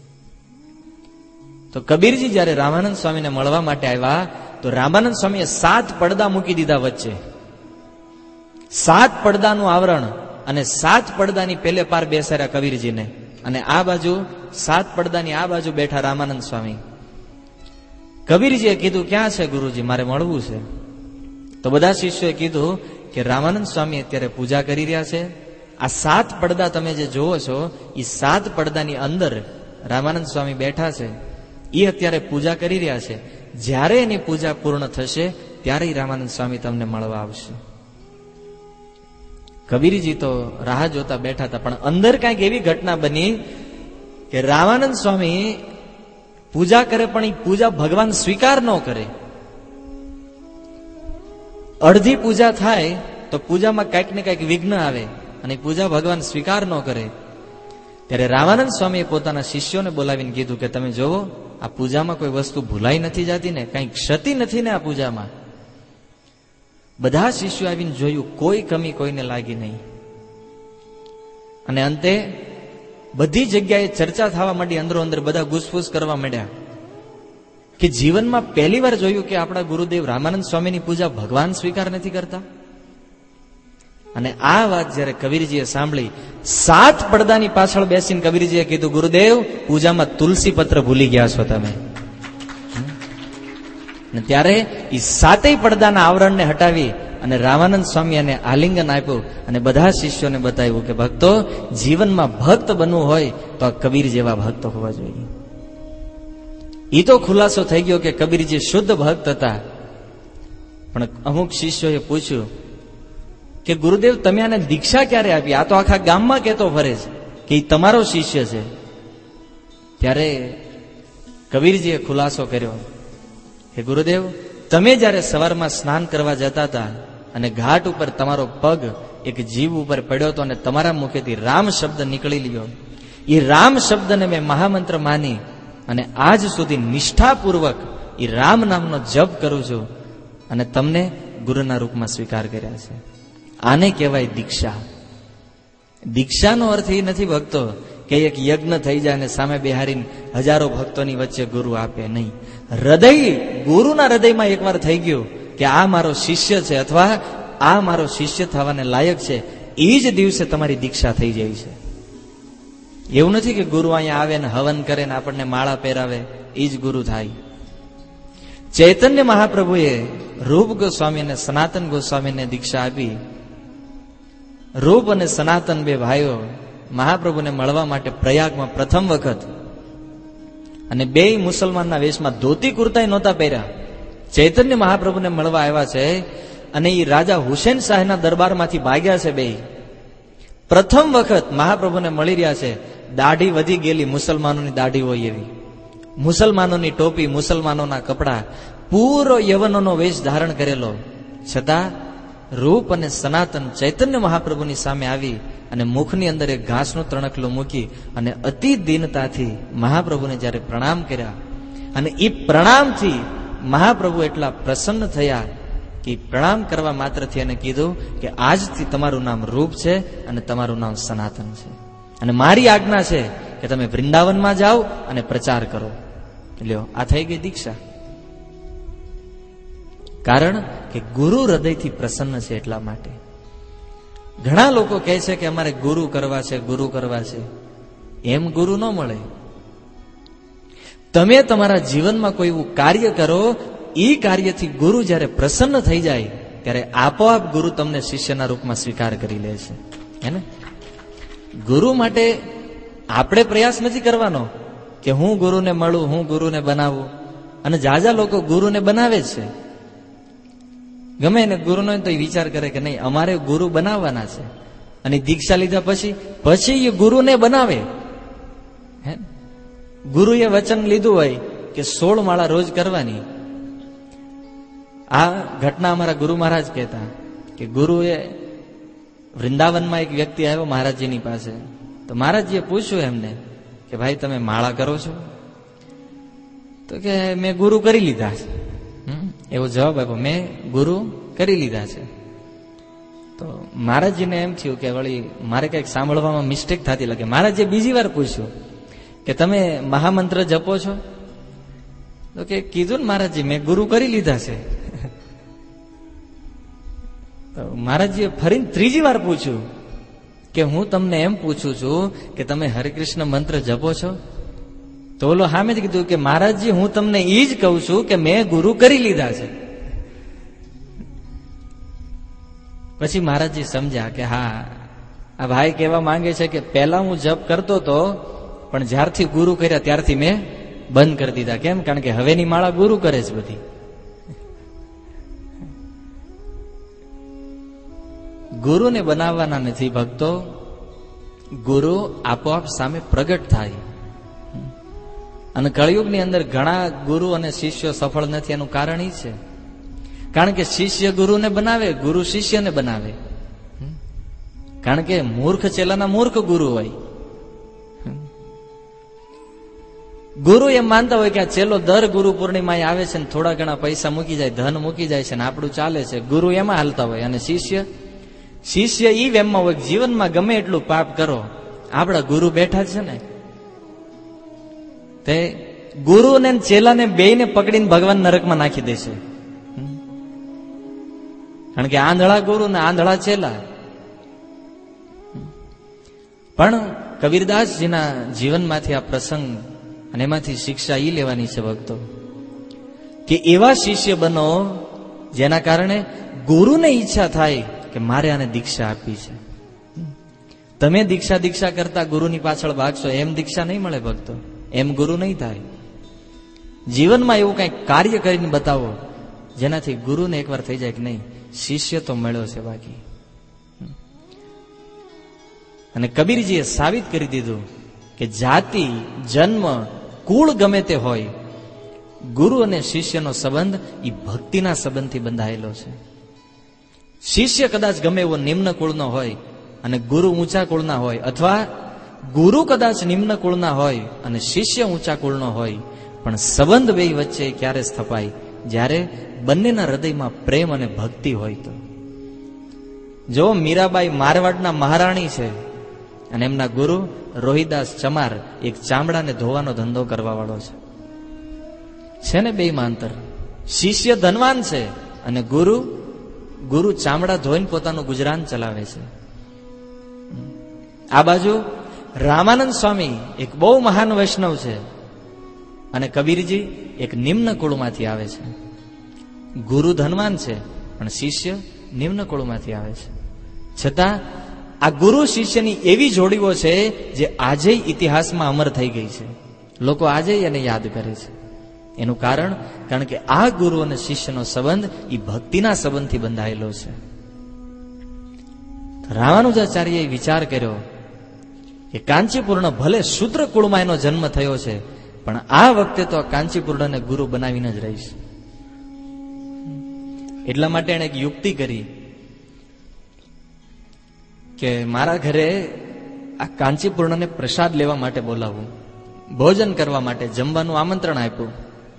Speaker 1: તો કબીરજી જયારે રામાનંદ સ્વામીને મળવા માટે આવ્યા તો રામાનંદ સ્વામીએ 7 પડદા મૂકી દીધા વચ્ચે. 7 પડદાનું આવરણ અને 7 પડદાની પેલે પાર બેસાડ્યા કબીરજીને. અને આ બાજુ 7 પડદાની આ બાજુ બેઠા રામાનંદ સ્વામી. કબીરજીએ કીધું, ક્યાં છે ગુરુજી, મારે મળવું છે. તો બધા શિષ્યોએ કીધું કે રામાનંદ સ્વામી અત્યારે પૂજા કરી રહ્યા છે. આ 7 પડદા તમે જે જોવો છો એ 7 પડદાની અંદર રામાનંદ સ્વામી બેઠા છે, એ અત્યારે પૂજા કરી રહ્યા છે. જ્યારે એની પૂજા પૂર્ણ થશે ત્યારે રામાનંદ સ્વામી તમને મળવા આવશે. કબીરજી તો રાહ જોતા બેઠા હતા, પણ અંદર કઈક એવી ઘટના બની કે રામાનંદ સ્વામી પૂજા કરે પણ એ પૂજા ભગવાન સ્વીકાર ન કરે. અડધી પૂજા થાય તો પૂજામાં કઈક ને કઈક વિઘ્ન આવે અને પૂજા ભગવાન સ્વીકાર ન કરે. ત્યારે રામાનંદ સ્વામીએ પોતાના શિષ્યોને બોલાવીને કીધું કે તમે જોવો, આ પૂજામાં કોઈ વસ્તુ ભૂલાઈ નથી જતી ને, કઈ ક્ષતિ નથી ને આ પૂજામાં. બધા શિષ્યો આવીને જોયું, કોઈ કમી કોઈને લાગી નહીં. અને અંતે બધી જગ્યાએ ચર્ચા થવા માંડી, અંદરો અંદર બધા ગુસફૂસ કરવા માંડ્યા કે જીવનમાં પહેલી વાર જોયું કે આપણા ગુરુદેવ રામાનંદ સ્વામીની પૂજા ભગવાન સ્વીકાર નથી કરતા. અને આ વાત જયારે કબીરજીએ સાંભળી, 7 પડદાની પાછળ બેસીને કબીરજીએ કીધું, ગુરુદેવ પૂજામાં તુલસી પત્ર ભૂલી ગયા છો તમે. અને ત્યારે એ 7 પડદાના આવરણને હટાવી અને રામાનંદ સ્વામી એને આલિંગન આપ્યું અને બધા શિષ્યોને બતાવ્યું કે ભક્તો, જીવનમાં ભક્ત બનવું હોય તો આ કબીર જેવા ભક્ત હોવા જોઈએ. એ તો ખુલાસો થઈ ગયો કે કબીરજી શુદ્ધ ભક્ત હતા. પણ અમુક શિષ્યોએ પૂછ્યું કે ગુરુદેવ તમે આને દીક્ષા ક્યારે આપી? આ તો આખા ગામમાં કહેતો ફરે છે કે એ તમારો શિષ્ય છે. ત્યારે કબીરજીએ ખુલાસો કર્યો કે ગુરુદેવ, તમે જયારે સવારમાં સ્નાન કરવા જતા હતા અને ઘાટ ઉપર તમારો પગ એક જીવ ઉપર પડ્યો હતો અને તમારા મુખેથી રામ શબ્દ નીકળી લીધો, એ રામ શબ્દને મેં મહામંત્ર માની અને આજ સુધી નિષ્ઠાપૂર્વક એ રામ નામનો જપ કરું છું અને તમને ગુરુના રૂપમાં સ્વીકાર કર્યા છે. આને કહેવાય દીક્ષા. દીક્ષાનો અર્થ એ નથી ભક્તો કે એક યજ્ઞ થઈ જાય અને સામે બેહારીને હજારો ભક્તોની વચ્ચે ગુરુ આપે, નહીં. હૃદય, ગુરુના હૃદયમાં એકવાર થઈ ગયું કે આ મારો શિષ્ય છે અથવા આ મારો શિષ્ય થવાને લાયક છે, એ જ દિવસે તમારી દીક્ષા થઈ જાય છે. એવું નથી કે ગુરુ અહીંયા આવે ને હવન કરે ને આપણને માળા પહેરાવે એ જ ગુરુ થાય. ચૈતન્ય મહાપ્રભુએ રૂપ ગોસ્વામી અને સનાતન ગોસ્વામીને દીક્ષા આપી. રૂપ અને સનાતન બે ભાઈઓ મહાપ્રભુને મળવા માટે પ્રયાગમાં પ્રથમ વખત, અને બે મુસલમાનના વેશમાં ધોતી કુર્તા નહોતા પહેર્યા, ચૈતન્ય મહાપ્રભુને મળવા આવ્યા છે. અને એ રાજા હુસેન શાહના દરબારમાંથી ભાગ્યા છે. બે પ્રથમ વખત મહાપ્રભુને મળી રહ્યા છે. દાઢી વધી ગયેલી, મુસલમાનોની દાઢી હોય એવી, મુસલમાનોની ટોપી, મુસલમાનોના કપડા, પૂરો યવનોનો વેશ ધારણ કરેલો, છતાં રૂપ અને સનાતન ચૈતન્ય મહાપ્રભુની સામે આવી અને મુખની અંદર એક ઘાસનું તણકલું મૂકી અને અતિ દીનતાથી મહાપ્રભુને જ્યારે પ્રણામ કર્યા, અને એ પ્રણામથી મહાપ્રભુ એટલા પ્રસન્ન થયા કે પ્રણામ કરવા માત્રથી એને કીધું કે આજથી તમારું નામ રૂપ છે અને તમારું નામ સનાતન છે, અને મારી આજ્ઞા છે કે તમે વૃંદાવનમાં જાઓ અને પ્રચાર કરો. લ્યો, આ થઈ ગઈ દીક્ષા. કારણ કે ગુરુ હૃદયથી પ્રસન્ન છે એટલા માટે. ઘણા લોકો કહે છે કે અમારે ગુરુ કરવા છે, ગુરુ કરવા છે. એમ ગુરુ ન મળે. તમે તમારા જીવનમાં કોઈ એવું કાર્ય કરો, એ કાર્યથી ગુરુ જ્યારે પ્રસન્ન થઈ જાય ત્યારે આપોઆપ ગુરુ તમને શિષ્યના રૂપમાં સ્વીકાર કરી લે છે. હે ને? ગુરુ માટે આપણે પ્રયાસ નથી કરવાનો કે હું ગુરુને મળું, હું ગુરુને બનાવું. અને જાજા લોકો ગુરુને બનાવે છે. ગમે એને ગુરુનો તો વિચાર કરે કે નહીં, અમારે ગુરુ બનાવવાના છે. અને દીક્ષા લીધા પછી એ ગુરુને બનાવે. હે, ગુરુએ વચન લીધું હોય કે 16 માળા રોજ કરવાની. આ ઘટના અમારા ગુરુ મહારાજ કહેતા કે ગુરુએ વૃંદાવનમાં એક વ્યક્તિ આવ્યો મહારાજજીની પાસે. તો મહારાજજીએ પૂછ્યું એમને કે ભાઈ તમે માળા કરો છો? તો કે મેં ગુરુ કરી લીધા છે. એવો જવાબ આપ્યો, મેં ગુરુ કરી લીધા છે. તો મહારાજજીને એમ થયું કે વળી મારે કંઈક સાંભળવામાં મિસ્ટેક થતી લાગે. મહારાજે બીજી વાર પૂછ્યું કે તમે મહામંત્ર જપો છો? તો કે કીધું ને મહારાજજી, મેં ગુરુ કરી લીધા છે. તો મહારાજજીએ ફરીને ત્રીજી વાર પૂછ્યું કે હું તમને એમ પૂછું છું કે તમે હરિકૃષ્ણ મંત્ર જપો છો? તો ઓલો સામે જ કીધું કે મહારાજજી, હું તમને એ જ કહું છું કે મેં ગુરુ કરી લીધા છે. પછી મહારાજજી સમજ્યા કે હા, આ ભાઈ કહેવા માંગે છે કે પહેલા હું જપ કરતો હતો, પણ જ્યારથી ગુરુ કર્યા ત્યારથી મેં બંધ કરી દીધા. કેમ? કારણ કે હવેની માળા ગુરુ કરે છે બધી. ગુરુને બનાવવાના નથી ભક્તો, ગુરુ આપોઆપ સામે પ્રગટ થાય. અને કળિયુગની અંદર ઘણા ગુરુ અને શિષ્યો સફળ નથી. એનું કારણ એ છે કારણ કે શિષ્ય ગુરુને બનાવે, ગુરુ શિષ્યને બનાવે. કારણ કે મૂર્ખ ચેલાના મૂર્ખ ગુરુ હોય. ગુરુ એમ માનતા હોય કે આ ચેલો દર ગુરુ પૂર્ણિમાએ આવે છે ને થોડા ઘણા પૈસા મૂકી જાય, ધન મૂકી જાય છે ને આપણું ચાલે છે. ગુરુ એમાં હાલતા હોય. અને શિષ્ય ઈ વેમમાં હોય જીવનમાં ગમે એટલું પાપ કરો, આપણા ગુરુ બેઠા છે ને, તે ગુરુ ને ચેલાને બેયને પકડીને ભગવાન નરકમાં નાખી દેશે. કારણ કે આંધળા ગુરુ ને આંધળા ચેલા. પણ કબીરદાસજીના જીવનમાંથી આ પ્રસંગ અને એમાંથી શિક્ષા ઈ લેવાની છે ભક્તો કે એવા શિષ્ય બનો જેના કારણે ગુરુને ઈચ્છા થાય કે મારે આને દીક્ષા આપી છે. તમે દીક્ષા કરતા ગુરુની પાછળ ભાગશો, એમ દીક્ષા નહીં મળે ભક્તો, એમ ગુરુ નહીં થાય. જીવનમાં એવું કંઈક કાર્ય કરીને બતાવો જેનાથી ગુરુને એકવાર થઈ જાય કે નહીં, શિષ્ય તો મળ્યો છે બાકી. અને કબીરજીએ સાબિત કરી દીધું કે જાતિ, જન્મ, કુળ ગમે તે હોય, ગુરુ અને શિષ્યનો સંબંધ એ ભક્તિના સંબંધથી બંધાયેલો છે. શિષ્ય કદાચ ગમે એવો નિમ્ન કુળનો હોય અને ગુરુ ઊંચા કુળના હોય, અથવા ગુરુ કદાચ નિમ્ન કુળના હોય અને શિષ્ય ઊંચા કુળનો હોય, પણ સંબંધ બે વચ્ચે ક્યારે સ્થપાય? જ્યારે બંનેના હૃદયમાં પ્રેમ અને ભક્તિ હોય. તો જો મીરાબાઈ મારવાડના મહારાણી છે અને એમના ગુરુ રોહિદાસ ચમાર એક ચામડાને ધોવાનો ધંધો કરવા વાળો છે ને બેયમાં અંતર. શિષ્ય ધનવાન છે અને ગુરુ ચામડા ધોઈને પોતાનું ગુજરાન ચલાવે છે. આ બાજુ રામાનંદ સ્વામી એક બહુ મહાન વૈષ્ણવ છે અને કબીરજી એક નિમ્ન કુળમાંથી આવે છે. ગુરુ ધનવાન છે પણ શિષ્ય નિમ્ન કુળમાંથી આવે છે. છતાં આ ગુરુ શિષ્યની એવી જોડીઓ છે જે આજે ઇતિહાસમાં અમર થઈ ગઈ છે. લોકો આજે એને યાદ કરે છે. એનું કારણ કે આ ગુરુ અને શિષ્યનો સંબંધ એ ભક્તિના સંબંધથી બંધાયેલો છે. રામાનુજાચાર્યએ વિચાર કર્યો કે કાંચીપૂર્ણ ભલે શૂદ્ર કુળમાં એનો જન્મ થયો છે, પણ આ વખતે તો કાંચીપૂર્ણને ગુરુ બનાવીને જ રહીશ. એટલા માટે એણે એક યુક્તિ કરી કે મારા ઘરે આ કાંચીપૂર્ણને પ્રસાદ લેવા માટે બોલાવું, ભોજન કરવા માટે જમવાનું આમંત્રણ આપ્યું.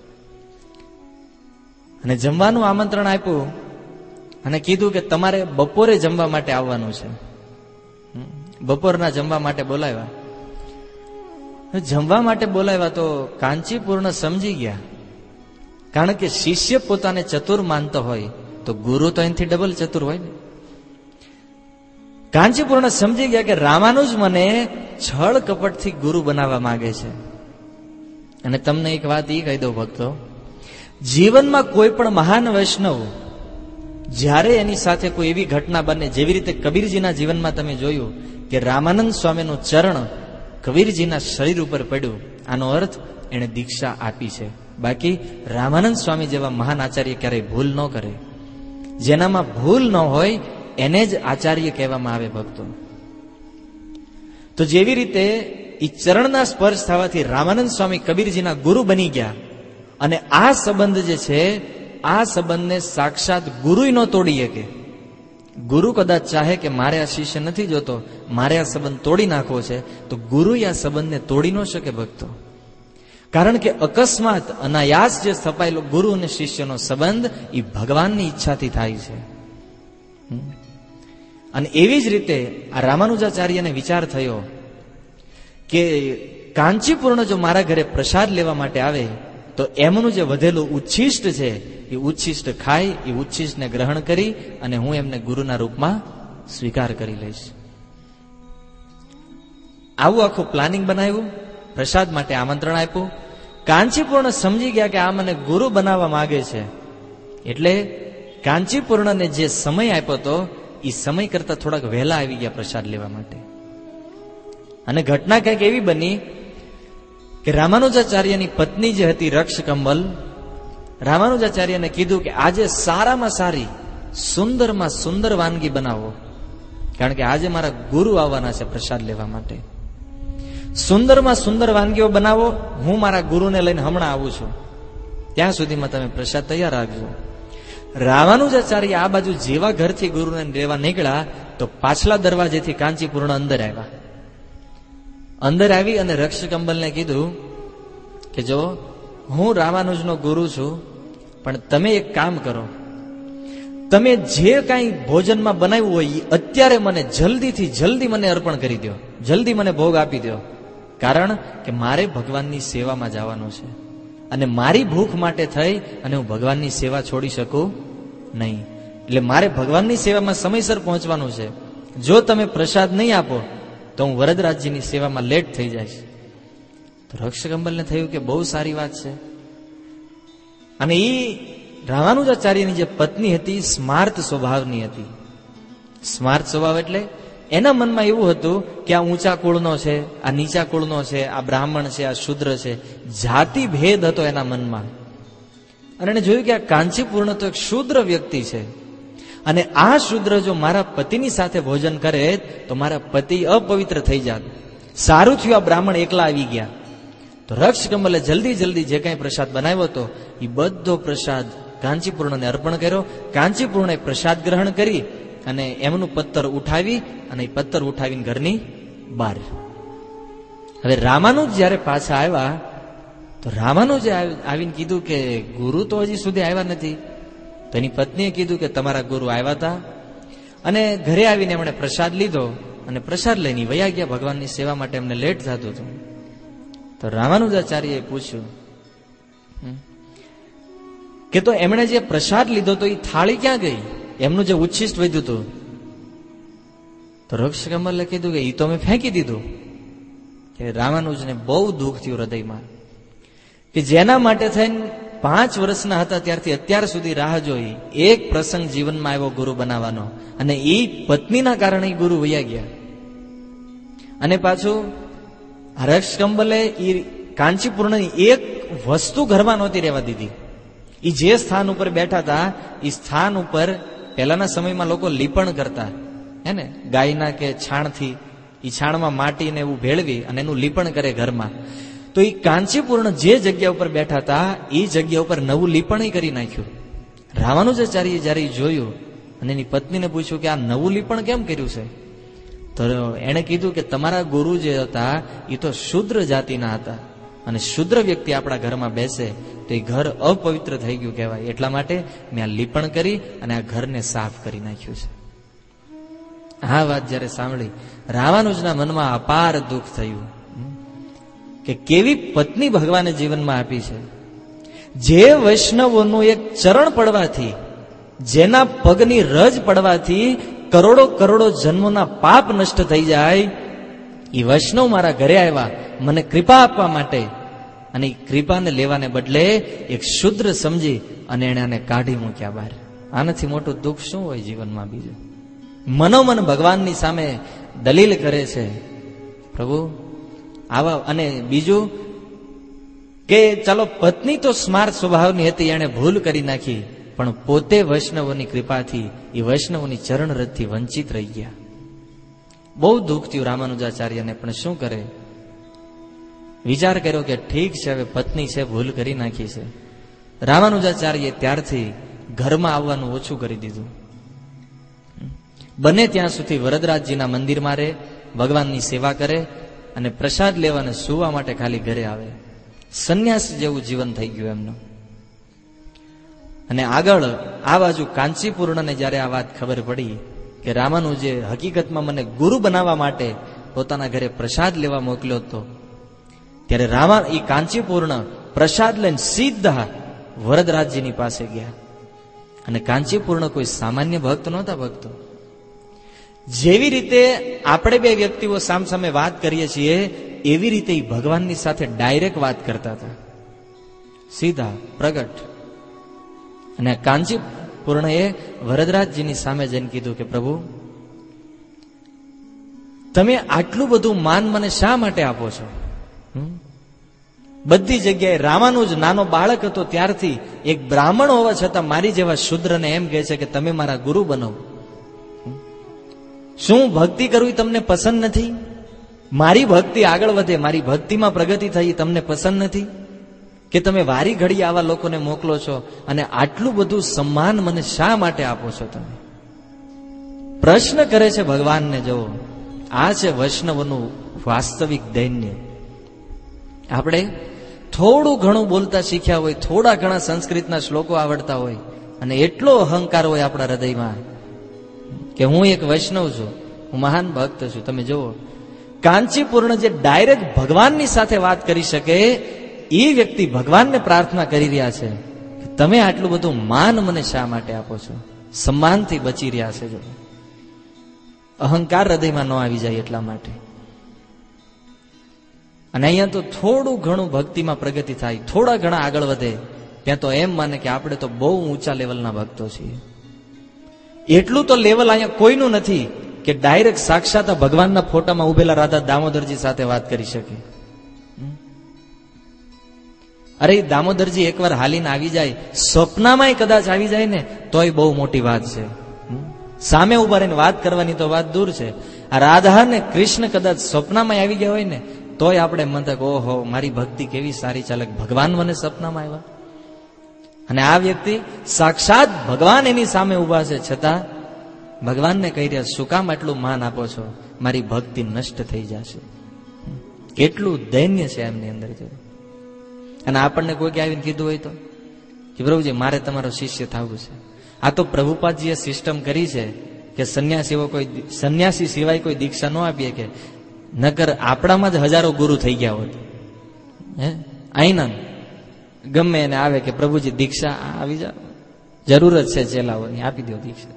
Speaker 1: અને જમવાનું આમંત્રણ આપ્યું અને કીધું કે તમારે બપોરે જમવા માટે આવવાનું છે. બપોરના જમવા માટે બોલાવ્યા. જમવા માટે બોલાવ્યા તો કાંચીપૂર્ણ સમજી ગયા. કારણ કે શિષ્ય પોતાને ચતુર માનતો હોય તો ગુરુ તો એનાથી ડબલ ચતુર હોય ને. કાંચીપૂર્ણ સમજી ગયા કે રામાનુજ મને છળ કપટથી ગુરુ બનાવવા માંગે છે. અને તમને એક વાત એ કહી દઉં ભક્તો, જીવનમાં કોઈ પણ મહાન વૈષ્ણવ જ્યારે એની સાથે કોઈ એવી ઘટના બને, જેવી રીતે કબીરજીના જીવનમાં તમે જોયું કે રામાનંદ સ્વામીનું ચરણ કબીરજીના શરીર ઉપર પડ્યું, આનો અર્થ એણે દીક્ષા આપી છે. બાકી રામાનંદ સ્વામી જેવા મહાન આચાર્ય ક્યારેય ભૂલ ન કરે. જેનામાં ભૂલ ન હોય એને જ આચાર્ય કહેવામાં આવે ભક્તો. તો જેવી રીતે એ ચરણના સ્પર્શ થવાથી રામાનંદ સ્વામી કબીરજીના ગુરુ બની ગયા. અને આ સંબંધ જે છે, આ સંબંધને સાક્ષાત ગુરુ ન તોડી શકે. ગુરુ કદાચ ચાહે કે મારે આ શિષ્ય નથી જોતો, મારે આ સંબંધ તોડી નાખવો છે, તો ગુરુ આ સંબંધને તોડી ન શકે ભક્તો. કારણ કે અકસ્માત અનાયાસ જે સ્થપાયેલો ગુરુ અને શિષ્યનો સંબંધ એ ભગવાનની ઈચ્છાથી થાય છે. અને એવી જ રીતે આ રામાનુજાચાર્યને વિચાર થયો કે કાંચીપૂર્ણ જો મારા ઘરે પ્રસાદ લેવા માટે આવે તો એમનું જે વધેલું ઉચ્છિષ્ટ છે એ ઉચ્છિષ્ટ ખાય, એ ઉચ્છિષ્ટને ગ્રહણ કરી અને હું એમને ગુરુના રૂપમાં સ્વીકાર કરી લઈશ. આવું આખું પ્લાનિંગ બનાવ્યું, પ્રસાદ માટે આમંત્રણ આપ્યું. કાંચીપૂર્ણ સમજી ગયા કે આ મને ગુરુ બનાવવા માંગે છે, એટલે કાંચીપૂર્ણને જે સમય આપ્યો હતો એ સમય કરતા થોડાક વહેલા આવી ગયા પ્રસાદ લેવા માટે. અને ઘટના કંઈક એવી બની કે રામાનુજાચાર્યની પત્ની જે હતી રક્ષકંબલ, રામાનુજાચાર્યને કીધું કે આજે સારામાં સારી, સુંદરમાં સુંદર વાનગી બનાવો, કારણ કે આજે મારા ગુરુ આવવાના છે પ્રસાદ લેવા માટે. સુંદરમાં સુંદર વાનગીઓ બનાવો, હું મારા ગુરુને લઈને હમણાં આવું છું, ત્યાં સુધીમાં તમે પ્રસાદ તૈયાર રાખજો. રામાનુજાચાર્ય આ બાજુ જેવા ઘરથી ગુરુને લેવા નીકળ્યા તો પાછલા દરવાજેથી કાંચીપૂર્ણ અંદર આવ્યા. અંદર આવી અને રક્ષકંબલને કીધું કે જો હું રામાનુજનો ગુરુ છું, પણ તમે એક કામ કરો, તમે જે કાંઈ ભોજનમાં બનાવ્યું હોય એ અત્યારે મને જલ્દીથી જલ્દી મને અર્પણ કરી દો, જલ્દી મને ભોગ આપી દો, કારણ કે મારે ભગવાનની સેવામાં જવાનું છે અને મારી ભૂખ માટે થઈ અને હું ભગવાનની સેવા છોડી શકું નહીં. એટલે મારે ભગવાનની સેવામાં સમયસર પહોંચવાનું છે. જો તમે પ્રસાદ નહીં આપો તો હું વરદરાજજીની સેવામાં લેટ થઈ જઈશ. તો રક્ષકંબલને થયું કે બહુ સારી વાત છે. અને એ રામાનુજાચાર્યની જે પત્ની હતી સ્માર્ત સ્વભાવની હતી. સ્માર્ત સ્વભાવ એટલે એના મનમાં એવું હતું કે આ ઊંચા કુળનો છે, આ નીચા કુળનો છે, આ બ્રાહ્મણ છે, આ શૂદ્ર છે, જાતિ ભેદ હતો એના મનમાં. અને એને જોયું કે આ કાંચીપૂર્ણ તો એક શૂદ્ર વ્યક્તિ છે અને આ શૂદ્ર જો મારા પતિની સાથે ભોજન કરે તો મારા પતિ અપવિત્ર થઈ જાત. સારું થયું આ બ્રાહ્મણ એકલા આવી ગયા. તો રક્ષકંબલે જલ્દી જલ્દી જે કાંઈ પ્રસાદ બનાવ્યો હતો એ બધો પ્રસાદ કાંચીપૂર્ણને અર્પણ કર્યો. કાંચીપૂર્ણે પ્રસાદ ગ્રહણ કરી અને એમનું પત્તર ઉઠાવી અને એ પત્તર ઉઠાવીને ઘરની બહાર. હવે રામાનુજ જયારે પાછા આવ્યા તો રામાનુજે આવીને કીધું કે ગુરુ તો હજી સુધી આવ્યા નથી. તો એની પત્નીએ કીધું કે તમારા ગુરુ આવ્યા હતા. અને ઘરે આવીને એમણે પ્રસાદ લીધો અને પ્રસાદ લઈને વયા ગયા. ભગવાનની સેવા માટે એમને લેટ થતું હતું. તો રામાનુજાચાર્યએ પૂછ્યું કે તો એમણે જે પ્રસાદ લીધો તો એ થાળી ક્યાં ગઈ, એમનું જે ઉચ્છિષ્ટ વધ્યું હતું? તો રક્ષકંબલે કીધું કે એ તો મેં ફેંકી દીધું. કે રામાનુજને બહુ દુઃખ થયું હૃદયમાં કે જેના માટે થઈને 5 વર્ષના હતા ત્યારથી અત્યાર સુધી રાહ જોઈ, એક પ્રસંગ જીવનમાં આવ્યો ગુરુ બનાવવાનો અને એ પત્નીના કારણે ગુરુ વયા ગયા. અને પાછું રક્ષકંબલે એ કાંચીપૂર્ણની એક વસ્તુ ઘરમાં નહોતી રહેવા દીધી. એ જે સ્થાન ઉપર બેઠા હતા એ સ્થાન ઉપર પહેલાના સમયમાં લોકો લીપણ કરતા, હે ને, ગાયના કે છાણથી. એ છાણમાં માટીને એવું ભેળવી અને એનું લીપણ કરે ઘરમાં. તો એ કાંચીપૂર્ણ જે જગ્યા ઉપર બેઠા હતા એ જગ્યા ઉપર નવું લીપણ કરી નાખ્યું. રામાનુજાચાર્યએ જયારે જોયું અને એની પત્નીને પૂછ્યું કે આ નવું લીપણ કેમ કર્યું છે? તો એણે કીધું કે તમારા ગુરુ જે હતા એ તો શૂદ્ર જાતિના હતા અને શૂદ્ર વ્યક્તિ આપણા ઘરમાં બેસે તો એ ઘર અપવિત્ર થઈ ગયું કહેવાય, એટલા માટે મેં આ લીપણ કરી અને આ ઘરને સાફ કરી નાખ્યું છે. આ વાત જયારે સાંભળી રામાનુજના મનમાં અપાર દુઃખ થયું કે કેવી પત્ની ભગવાને જીવનમાં આપી છે. જે વૈષ્ણવોનું એક ચરણ પડવાથી, જેના પગની રજ પડવાથી કરોડો કરોડો જન્મોના પાપ નષ્ટ થઈ જાય, એ વૈષ્ણવ મારા ઘરે આવ્યા મને કૃપા આપવા માટે, અને એ કૃપાને લેવાને બદલે એક શુદ્ર સમજી અને એને આને કાઢી મૂક્યા બહાર. આનાથી મોટું દુઃખ શું હોય જીવનમાં બીજું? મનોમન ભગવાનની સામે દલીલ કરે છે, પ્રભુ આવા. અને બીજું કે ચાલો પત્ની તો સ્માર્ત સ્વભાવની હતી, એને ભૂલ કરી નાખી, પણ પોતે વૈષ્ણવોની કૃપાથી એ વૈષ્ણવોની ચરણરજથી વંચિત રહી ગયા. બહુ દુઃખ થયું રામાનુજાચાર્યને, પણ શું કરે? વિચાર કર્યો કે ઠીક છે, હવે પત્ની છે, ભૂલ કરી નાખી છે. રામાનુજાચાર્યએ ત્યારથી ઘરમાં આવવાનું ઓછું કરી દીધું. બને ત્યાં સુધી વરદરાજજીના મંદિરમાં રહે, ભગવાનની સેવા કરે અને પ્રસાદ લેવાને સુવા માટે ખાલી ઘરે આવે. સંન્યાસ જેવું જીવન થઈ ગયું એમનું. અને આગળ આ બાજુ કાંચીપૂર્ણને જયારે આ વાત ખબર પડી કે રામાનુજે હકીકતમાં મને ગુરુ બનાવવા માટે પોતાના ઘરે પ્રસાદ લેવા મોકલ્યો હતો, ત્યારે એ કાંચીપૂર્ણ પ્રસાદ લઈને સીધા વરદરાજજીની પાસે ગયા. અને કાંચીપૂર્ણ કોઈ સામાન્ય ભક્ત નહોતા. ભક્તો જેવી રીતે આપણે બે વ્યક્તિઓ સામસામે વાત કરીએ છીએ એવી રીતે એ ભગવાનની સાથે ડાયરેક્ટ વાત કરતા હતા, સીધા પ્રગટ. અને કાંચીપૂર્ણએ વરદરાજજીની સામે જઈને કીધું કે પ્રભુ, તમે આટલું બધું માન મને શા માટે આપો છો? બધી જગ્યાએ રામાનુજ નાનો બાળક હતો ત્યારથી એક બ્રાહ્મણ હોવા છતાં મારી જેવા શુદ્રને એમ કહે છે કે તમે મારા ગુરુ બનો. શું ભક્તિ કરવી તમને પસંદ નથી? મારી ભક્તિ આગળ વધે, મારી ભક્તિમાં પ્રગતિ થઈ તમને પસંદ નથી? કે તમે વારી ઘડી આવા લોકોને મોકલો છો અને આટલું બધું સન્માન મને શા માટે આપો છો? તમે પ્રશ્ન કરે છે ભગવાનને. જુઓ, આ છે વૈષ્ણવનું વાસ્તવિક દૈન્ય. આપણે થોડું ઘણું બોલતા શીખ્યા હોય, થોડા ઘણા સંસ્કૃતના શ્લોકો આવડતા હોય અને એટલો અહંકાર હોય આપણા હૃદયમાં કે હું એક વૈષ્ણવ છું, હું મહાન ભક્ત છું. તમે જુઓ, કાંચીપૂર્ણ જે ડાયરેક્ટ ભગવાનની સાથે વાત કરી શકે એ વ્યક્તિ ભગવાનને પ્રાર્થના કરી રહ્યા છે કે તમે આટલું બધું માન મને શા માટે આપો છો? સન્માનથી બચી રહ્યા છે. જો અહંકાર હૃદયમાં ન આવી જાય એટલા માટે. અને અહીંયા તો થોડું ઘણું ભક્તિમાં પ્રગતિ થાય, થોડા ઘણા આગળ વધે, ત્યાં તો એમ માને કે આપણે તો બહુ ઊંચા લેવલના ભક્તો છીએ. એટલું તો લેવલ અહીંયા કોઈનું નથી કે ડાયરેક્ટ સાક્ષાત ભગવાનના ફોટામાં ઉભેલા રાધા દામોદરજી સાથે વાત કરી શકે. અરે દામોદરજી એકવાર હાલીને આવી જાય, સ્વપ્નામાંય કદાચ આવી જાય ને તોય બહુ મોટી વાત છે. સામે ઉભા રહીને વાત કરવાની તો વાત દૂર છે. આ રાધા ને કૃષ્ણ કદાચ સ્વપ્નામાં આવી ગયા હોય ને તોય આપણે મતક ઓહો મારી ભક્તિ કેવી સારી ચાલે, ભગવાન મને સપનામાં આવ્યા. અને આ વ્યક્તિ સાક્ષાત ભગવાન એની સામે ઉભા છે, છતાં ભગવાનને કહી રહ્યા શું કામ આટલું માન આપો છો? મારી ભક્તિ નષ્ટ થઈ જશે. કેટલું દૈન્ય છે એમની અંદર. અને આપણને કોઈ આવીને કીધું હોય તો કે પ્રભુજી મારે તમારો શિષ્ય થવું છે. આ તો પ્રભુપાદજીએ સિસ્ટમ કરી છે કે સંન્યાસી સિવાય કોઈ દીક્ષા ન આપીએ, કે નકર આપણામાં જ હજારો ગુરુ થઈ ગયા હોત. આઈના ગમે એને આવે કે પ્રભુજી દીક્ષા આવી જાવ, જરૂર જ છે ચેલાઓની, આપી દો દીક્ષા.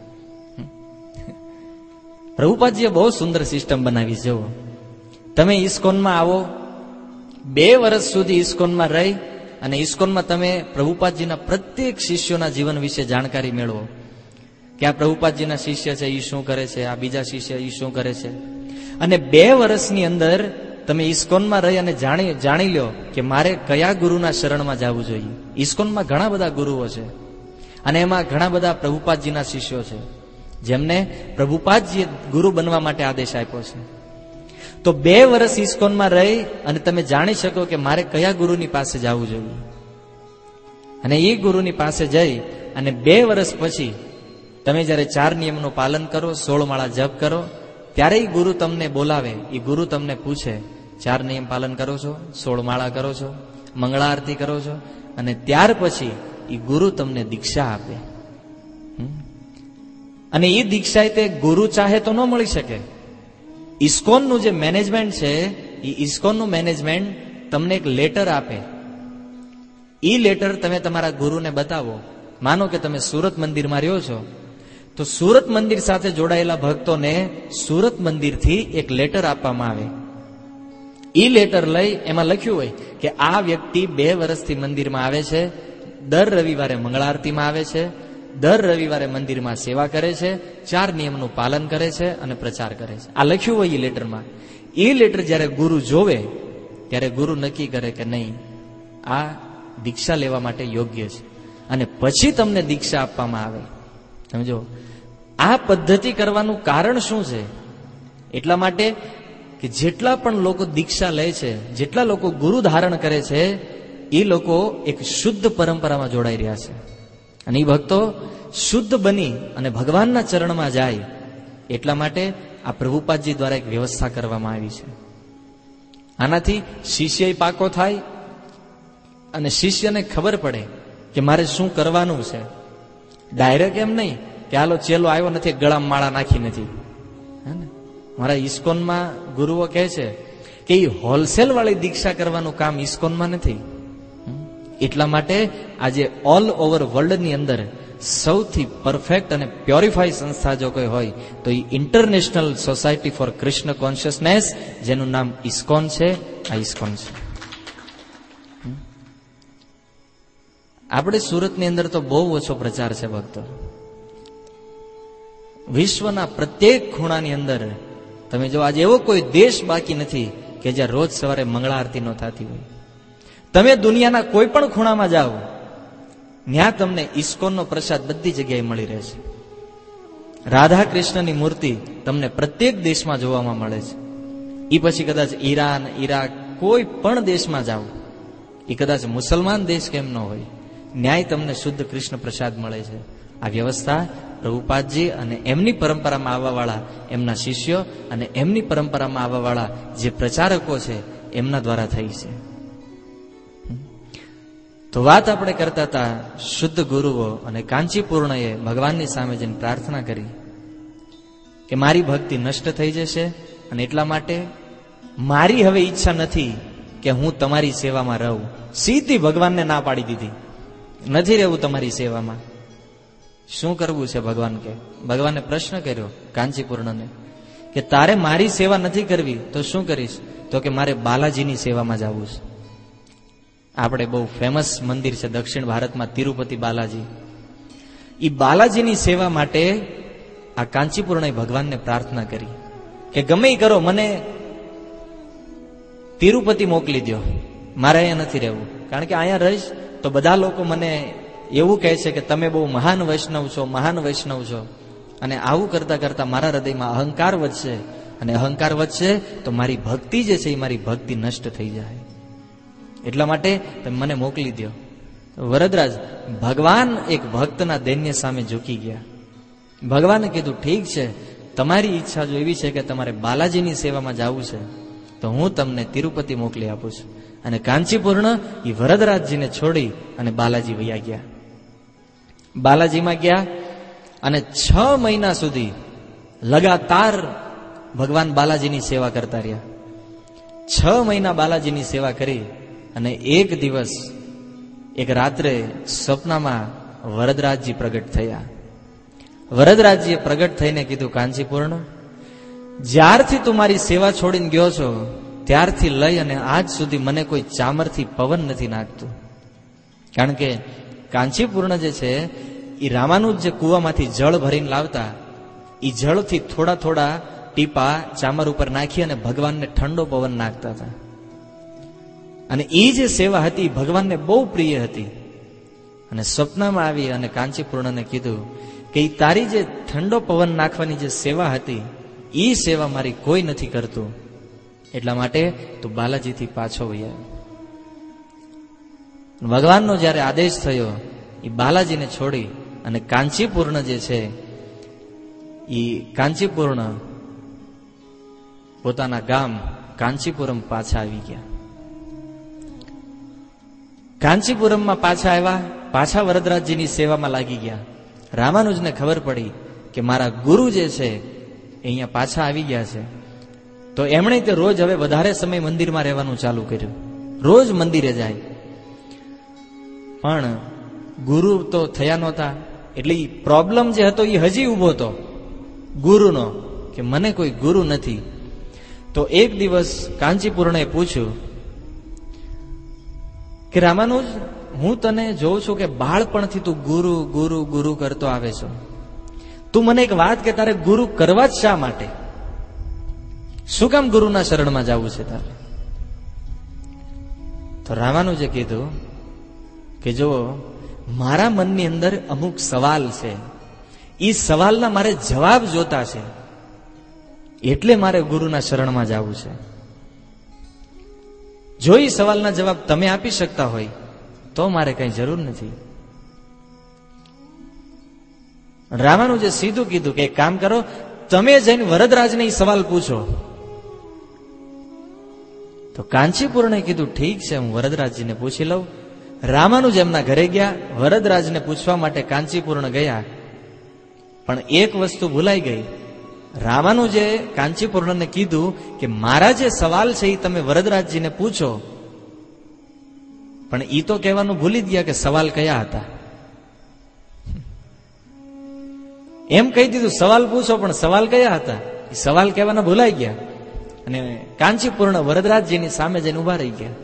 Speaker 1: પ્રભુપાદજીએ બહુ સુંદર સિસ્ટમ બનાવી. જુઓ, તમે ઇસ્કોનમાં આવો, 2 વર્ષ સુધી ઇસ્કોનમાં રહી અને ઇસ્કોનમાં તમે પ્રભુપાદજીના પ્રત્યેક શિષ્યોના જીવન વિશે જાણકારી મેળવો કે આ પ્રભુપાદજીના શિષ્ય છે એ શું કરે છે, આ બીજા શિષ્ય એ શું કરે છે. અને 2 વર્ષની અંદર તમે ઇસ્કોનમાં રહી અને જાણી લો કે મારે કયા ગુરુના શરણમાં જવું જોઈએ. ઇસ્કોનમાં ઘણા બધા ગુરુઓ છે અને એમાં ઘણા બધા પ્રભુપાદજીના શિષ્યો છે જેમને પ્રભુપાદજીએ ગુરુ બનવા માટે આદેશ આપ્યો છે. તો 2 વર્ષ ઇસ્કોનમાં રહી અને તમે જાણી શકો કે મારે કયા ગુરુની પાસે જવું જોઈએ. અને એ ગુરુની પાસે જઈ અને 2 વર્ષ પછી તમે જયારે 4 નિયમનું પાલન કરો, 16 માળા જપ કરો, ત્યારે એ ગુરુ તમને બોલાવે. એ ગુરુ તમને પૂછે 4 નિયમ પાલન કરો છો, 16 માળા કરો છો, મંગળા આરતી કરો છો, અને ત્યાર પછી એ ગુરુ તમને દીક્ષા આપે. અને એ દીક્ષા તે ગુરુ ચાહે તો ન મળી શકે. ઇસ્કોનનું જે મેનેજમેન્ટ છે એ ઇસ્કોનનું મેનેજમેન્ટ તમને એક લેટર આપે. એ લેટર તમે તમારા ગુરુને બતાવો. માનો કે તમે સુરત મંદિરમાં રહ્યો છો, તો સુરત મંદિર સાથે જોડાયેલા ભક્તોને સુરત મંદિરથી એક લેટર આપવામાં આવે. એ લેટર લઈ એમાં લખ્યું હોય કે આ વ્યક્તિ 2 વર્ષથી મંદિરમાં આવે છે, દર રવિવારે મંગળા આરતીમાં આવે છે, દર રવિવારે મંદિરમાં સેવા કરે છે, 4 નિયમનું પાલન કરે છે અને પ્રચાર કરે છે. આ લખ્યું હોય એ લેટરમાં. એ લેટર જ્યારે ગુરુ જોવે ત્યારે ગુરુ નક્કી કરે કે નહીં, આ દીક્ષા લેવા માટે યોગ્ય છે, અને પછી તમને દીક્ષા આપવામાં આવે. સમજો, આ પદ્ધતિ કરવાનું કારણ શું છે? એટલા માટે કે જેટલા પણ લોકો દીક્ષા લે છે, જેટલા લોકો ગુરુ ધારણ કરે છે, એ લોકો એક શુદ્ધ પરંપરામાં જોડાઈ રહ્યા છે. અને એ ભક્તો શુદ્ધ બની અને ભગવાનના ચરણમાં જાય. એટલા માટે આ પ્રભુપાદજી દ્વારા એક વ્યવસ્થા કરવામાં આવી છે. આનાથી શિષ્ય પાકો થાય અને શિષ્યને ખબર પડે કે મારે શું કરવાનું છે. ડાયરેક્ટ એમ નહીં કે હાલો ચેલો આવ્યો નથી, ગળામાં માળા નાખી નથી. મારા ઇસ્કોનમાં ગુરુઓ કહે છે કે એ હોલસેલ વાળી દીક્ષા કરવાનું કામ ઇસ્કોનમાં નથી. એટલા માટે આજે ઓલ ઓવર વર્લ્ડની અંદર સૌથી પરફેક્ટ અને પ્યોરિફાઈ સંસ્થા જો કોઈ હોય તો એ international society for Krishna consciousness, જેનું નામ ઇસ્કોન છે. આ ઇસ્કોન છે. આપણે સુરતની અંદર તો બહુ ઓછો પ્રચાર છે ભક્તો. વિશ્વના પ્રત્યેક ખૂણાની અંદર તમે જો આજે એવો કોઈ દેશ બાકી નથી કે જ્યાં રોજ સવારે મંગળા આરતી ન થતી હોય. તમે દુનિયાના કોઈ પણ ખૂણામાં જાઓ, ત્યાં તમને ઇસ્કોનનો પ્રસાદ બધી જગ્યાએ મળી રહેશે. રાધા કૃષ્ણની મૂર્તિ તમને પ્રત્યેક દેશમાં જોવામાં મળે છે. એ પછી કદાચ ઈરાન, ઈરાક, કોઈ પણ દેશમાં જાઓ, એ કદાચ મુસલમાન દેશ કેમ ન હોય, ન્યાય તમને શુદ્ધ કૃષ્ણ પ્રસાદ મળે છે. આ વ્યવસ્થા પ્રભુપાદજી અને એમની પરંપરામાં આવવાવાળા એમના શિષ્યો અને એમની પરંપરામાં આવવાવાળા જે પ્રચારકો છે એમના દ્વારા થઈ છે. તો વાત આપણે કરતા હતા શુદ્ધ ગુરુઓ અને કાંચીપૂર્ણએ ભગવાનની સામે જઈને પ્રાર્થના કરી કે મારી ભક્તિ નષ્ટ થઈ જશે અને એટલા માટે મારી હવે ઈચ્છા નથી કે હું તમારી સેવામાં રહું. સીધી ભગવાનને ના પાડી દીધી, નથી રહેવું તમારી સેવામાં. શું કરવું છે ભગવાન કે? ભગવાને પ્રશ્ન કર્યો કાંચીપૂર્ણને કે તારે મારી સેવા નથી કરવી તો શું કરીશ? તો કે મારે બાલાજીની સેવામાં જવું છે. આપણે બહુ ફેમસ મંદિર છે દક્ષિણ ભારતમાં, તિરુપતિ બાલાજી. એ બાલાજીની સેવા માટે આ કાંચીપૂર્ણએ ભગવાનને પ્રાર્થના કરી કે ગમે એ કરો, મને તિરુપતિ મોકલી દો, મારે અહીંયા નથી રહેવું. કારણ કે અહીંયા રહીશ તો બધા લોકો મને એવું કહે છે કે તમે બહુ મહાન વૈષ્ણવ છો, મહાન વૈષ્ણવ છો. અને આવું કરતા કરતા મારા હૃદયમાં અહંકાર વધશે, અને અહંકાર વધશે તો મારી ભક્તિ જે છે એ મારી ભક્તિ નષ્ટ થઈ જાય. એટલા માટે તમે મને મોકલી દો. વરદરાજ ભગવાન એક ભક્તના દૈન્ય સામે ઝૂકી ગયા. ભગવાને કીધું ઠીક છે, તમારી ઈચ્છા જો એવી છે કે તમારે બાલાજીની સેવામાં જવું છે તો હું તમને તિરુપતિ મોકલી આપું છું. અને કાંચીપૂર્ણ એ વરદરાજજીને છોડી અને બાલાજી વયા ગયા. બાલાજીમાં ગયા અને 6 મહિના સુધી લગાતાર ભગવાન બાલાજીની સેવા કરતા રહ્યા. 6 મહિના બાલાજીની સેવા કરી અને એક દિવસ એક રાત્રે સ્વપ્નમાં વરદરાજજી પ્રગટ થયા. વરદરાજજીએ પ્રગટ થઈને કીધું કાંચીપૂર્ણ, જ્યારથી તું મારી સેવા છોડીને ગયો છો ત્યારથી લઈ અને આજ સુધી મને કોઈ ચામરથી પવન નથી નાખતું. કારણ કે કાંચીપૂર્ણ જે છે એ રામાનુજ જે કૂવામાંથી જળ ભરીને લાવતા, એ જળથી થોડા થોડા ટીપા ચામર ઉપર નાખી અને ભગવાનને ઠંડો પવન નાખતા હતા. અને એ જે સેવા હતી ભગવાનને બહુ પ્રિય હતી. અને સ્વપ્નમાં આવી અને કાંચીપૂર્ણને કીધું કે એ તારી જે ઠંડો પવન નાખવાની જે સેવા હતી એ સેવા મારી કોઈ નથી કરતું, એટલા માટે તું બાલાજીથી પાછો વહી આવ્યો. ભગવાનનો જયારે આદેશ થયો એ બાલાજીને છોડી અને કાંચીપૂર્ણ જે છે એ કાંચીપૂર્ણ પોતાના ગામ કાંચીપુરમ પાછા આવી ગયા. કાંચીપુરમમાં પાછા આવ્યા, પાછા વરદરાજજીની સેવામાં લાગી ગયા. રામાનુજને ખબર પડી કે મારા ગુરુ જે છે એ અહીંયા પાછા આવી ગયા છે. તો એમણે તે રોજ હવે વધારે સમય મંદિરમાં રહેવાનું ચાલુ કર્યું, રોજ મંદિરે જાય. પણ ગુરુ તો થયા નહોતા, એટલે પ્રોબ્લેમ જે હતો એ હજી ઉભો હતો ગુરુનો, કે મને કોઈ ગુરુ નથી. તો એક દિવસ કાંચીપૂર્ણએ પૂછ્યું કે રામાનુજ, હું તને જોઉં છું કે બાળપણથી તું ગુરુ ગુરુ ગુરુ કરતો આવે છો. તું મને એક વાત કે તારે ગુરુ કરવા જ શા માટે? શું કામ ગુરુના શરણમાં જવું છે તારે? તો રામાનુજે કીધું કે જો મારા મનની અંદર અમુક સવાલ છે, એ સવાલના મારે જવાબ જોતા છે, એટલે મારે ગુરુના શરણમાં જવું છે. જો એ સવાલના જવાબ તમે આપી શકતા હોય તો મારે કઈ જરૂર નથી. રામાનુજે સીધું કીધું કે એક કામ કરો, તમે જઈને વરદરાજને એ સવાલ પૂછો. તો કાંચીપૂર્ણે કીધું ઠીક છે, હું વરદરાજજીને પૂછી લઉં. રામાનુજ એમના ઘરે ગયા, વરદરાજને પૂછવા માટે કાંચીપૂર્ણ ગયા. પણ એક વસ્તુ ભૂલાઈ ગઈ. રામાનુજે કાંચીપૂર્ણને કીધું કે મારા જે સવાલ છે એ તમે વરદરાજજીને પૂછો, પણ ઈ તો કહેવાનું ભૂલી જ ગયા કે સવાલ કયા હતા. એમ કહી દીધું સવાલ પૂછો, પણ સવાલ કયા હતા એ સવાલ કહેવાના ભૂલાઈ ગયા. અને કાંચીપૂર્ણ વરદરાજજીની સામે જઈને ઉભા રહી ગયા.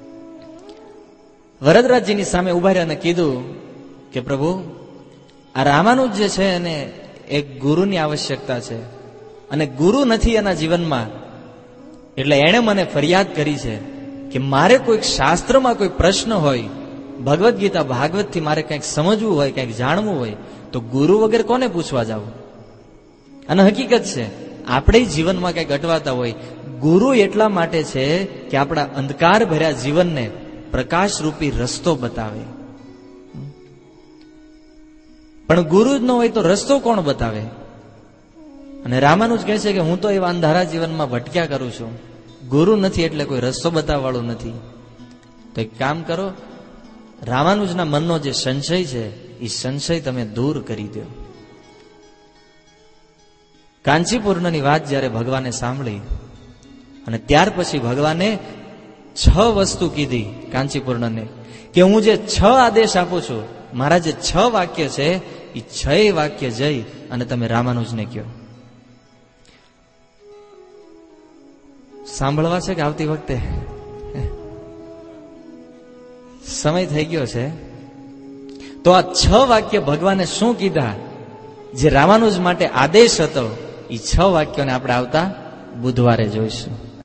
Speaker 1: વરદરાજજીની સામે ઉભા રહ્યા અને કીધું કે પ્રભુ, આ રામાનુજ જે છે એને એક ગુરુની આવશ્યકતા છે, અને ગુરુ નથી એના જીવનમાં, એટલે એણે મને ફરિયાદ કરી છે કે મારે કોઈક શાસ્ત્રમાં કોઈ પ્રશ્ન હોય, ભગવદ્ ગીતા ભાગવતથી મારે કંઈક સમજવું હોય, કંઈક જાણવું હોય, તો ગુરુ વગર કોને પૂછવા જવું? અને હકીકત છે, આપણે જીવનમાં કંઈક અટવાતા હોય, ગુરુ એટલા માટે છે કે આપણા અંધકાર ભર્યા જીવનને પ્રકાશરૂપી રસ્તો બતાવે. પણ ગુરુ જ ન હોય તો રસ્તો કોણ બતાવે? અને રામાનુજ કહે છે કે હું તો એવા અંધારા જીવનમાં ભટક્યા કરું છું, ગુરુ નથી એટલે કોઈ રસ્તો બતાવવાળું નથી. તો એક કામ કરો, રામાનુજના મનનો જે સંશય છે એ સંશય તમે દૂર કરી દો. કાંચીપૂર્ણની વાત જ્યારે ભગવાને સાંભળી અને ત્યાર પછી ભગવાને 6 વસ્તુ કીધી કાંચીપૂર્ણને, કે હું જે 6 આદેશ આપું છું, મારા જે 6 વાક્ય છે એ 6 વાક્ય જઈ અને તમે રામાનુજને કહો. સાંભળવા છે કે આવતી વખતે? સમય થઈ ગયો છે. તો આ 6 વાક્ય ભગવાને શું કીધા, જે રામાનુજ માટે આદેશ હતો, એ 6 વાક્યોને આપણે આવતા બુધવારે જોઈશું.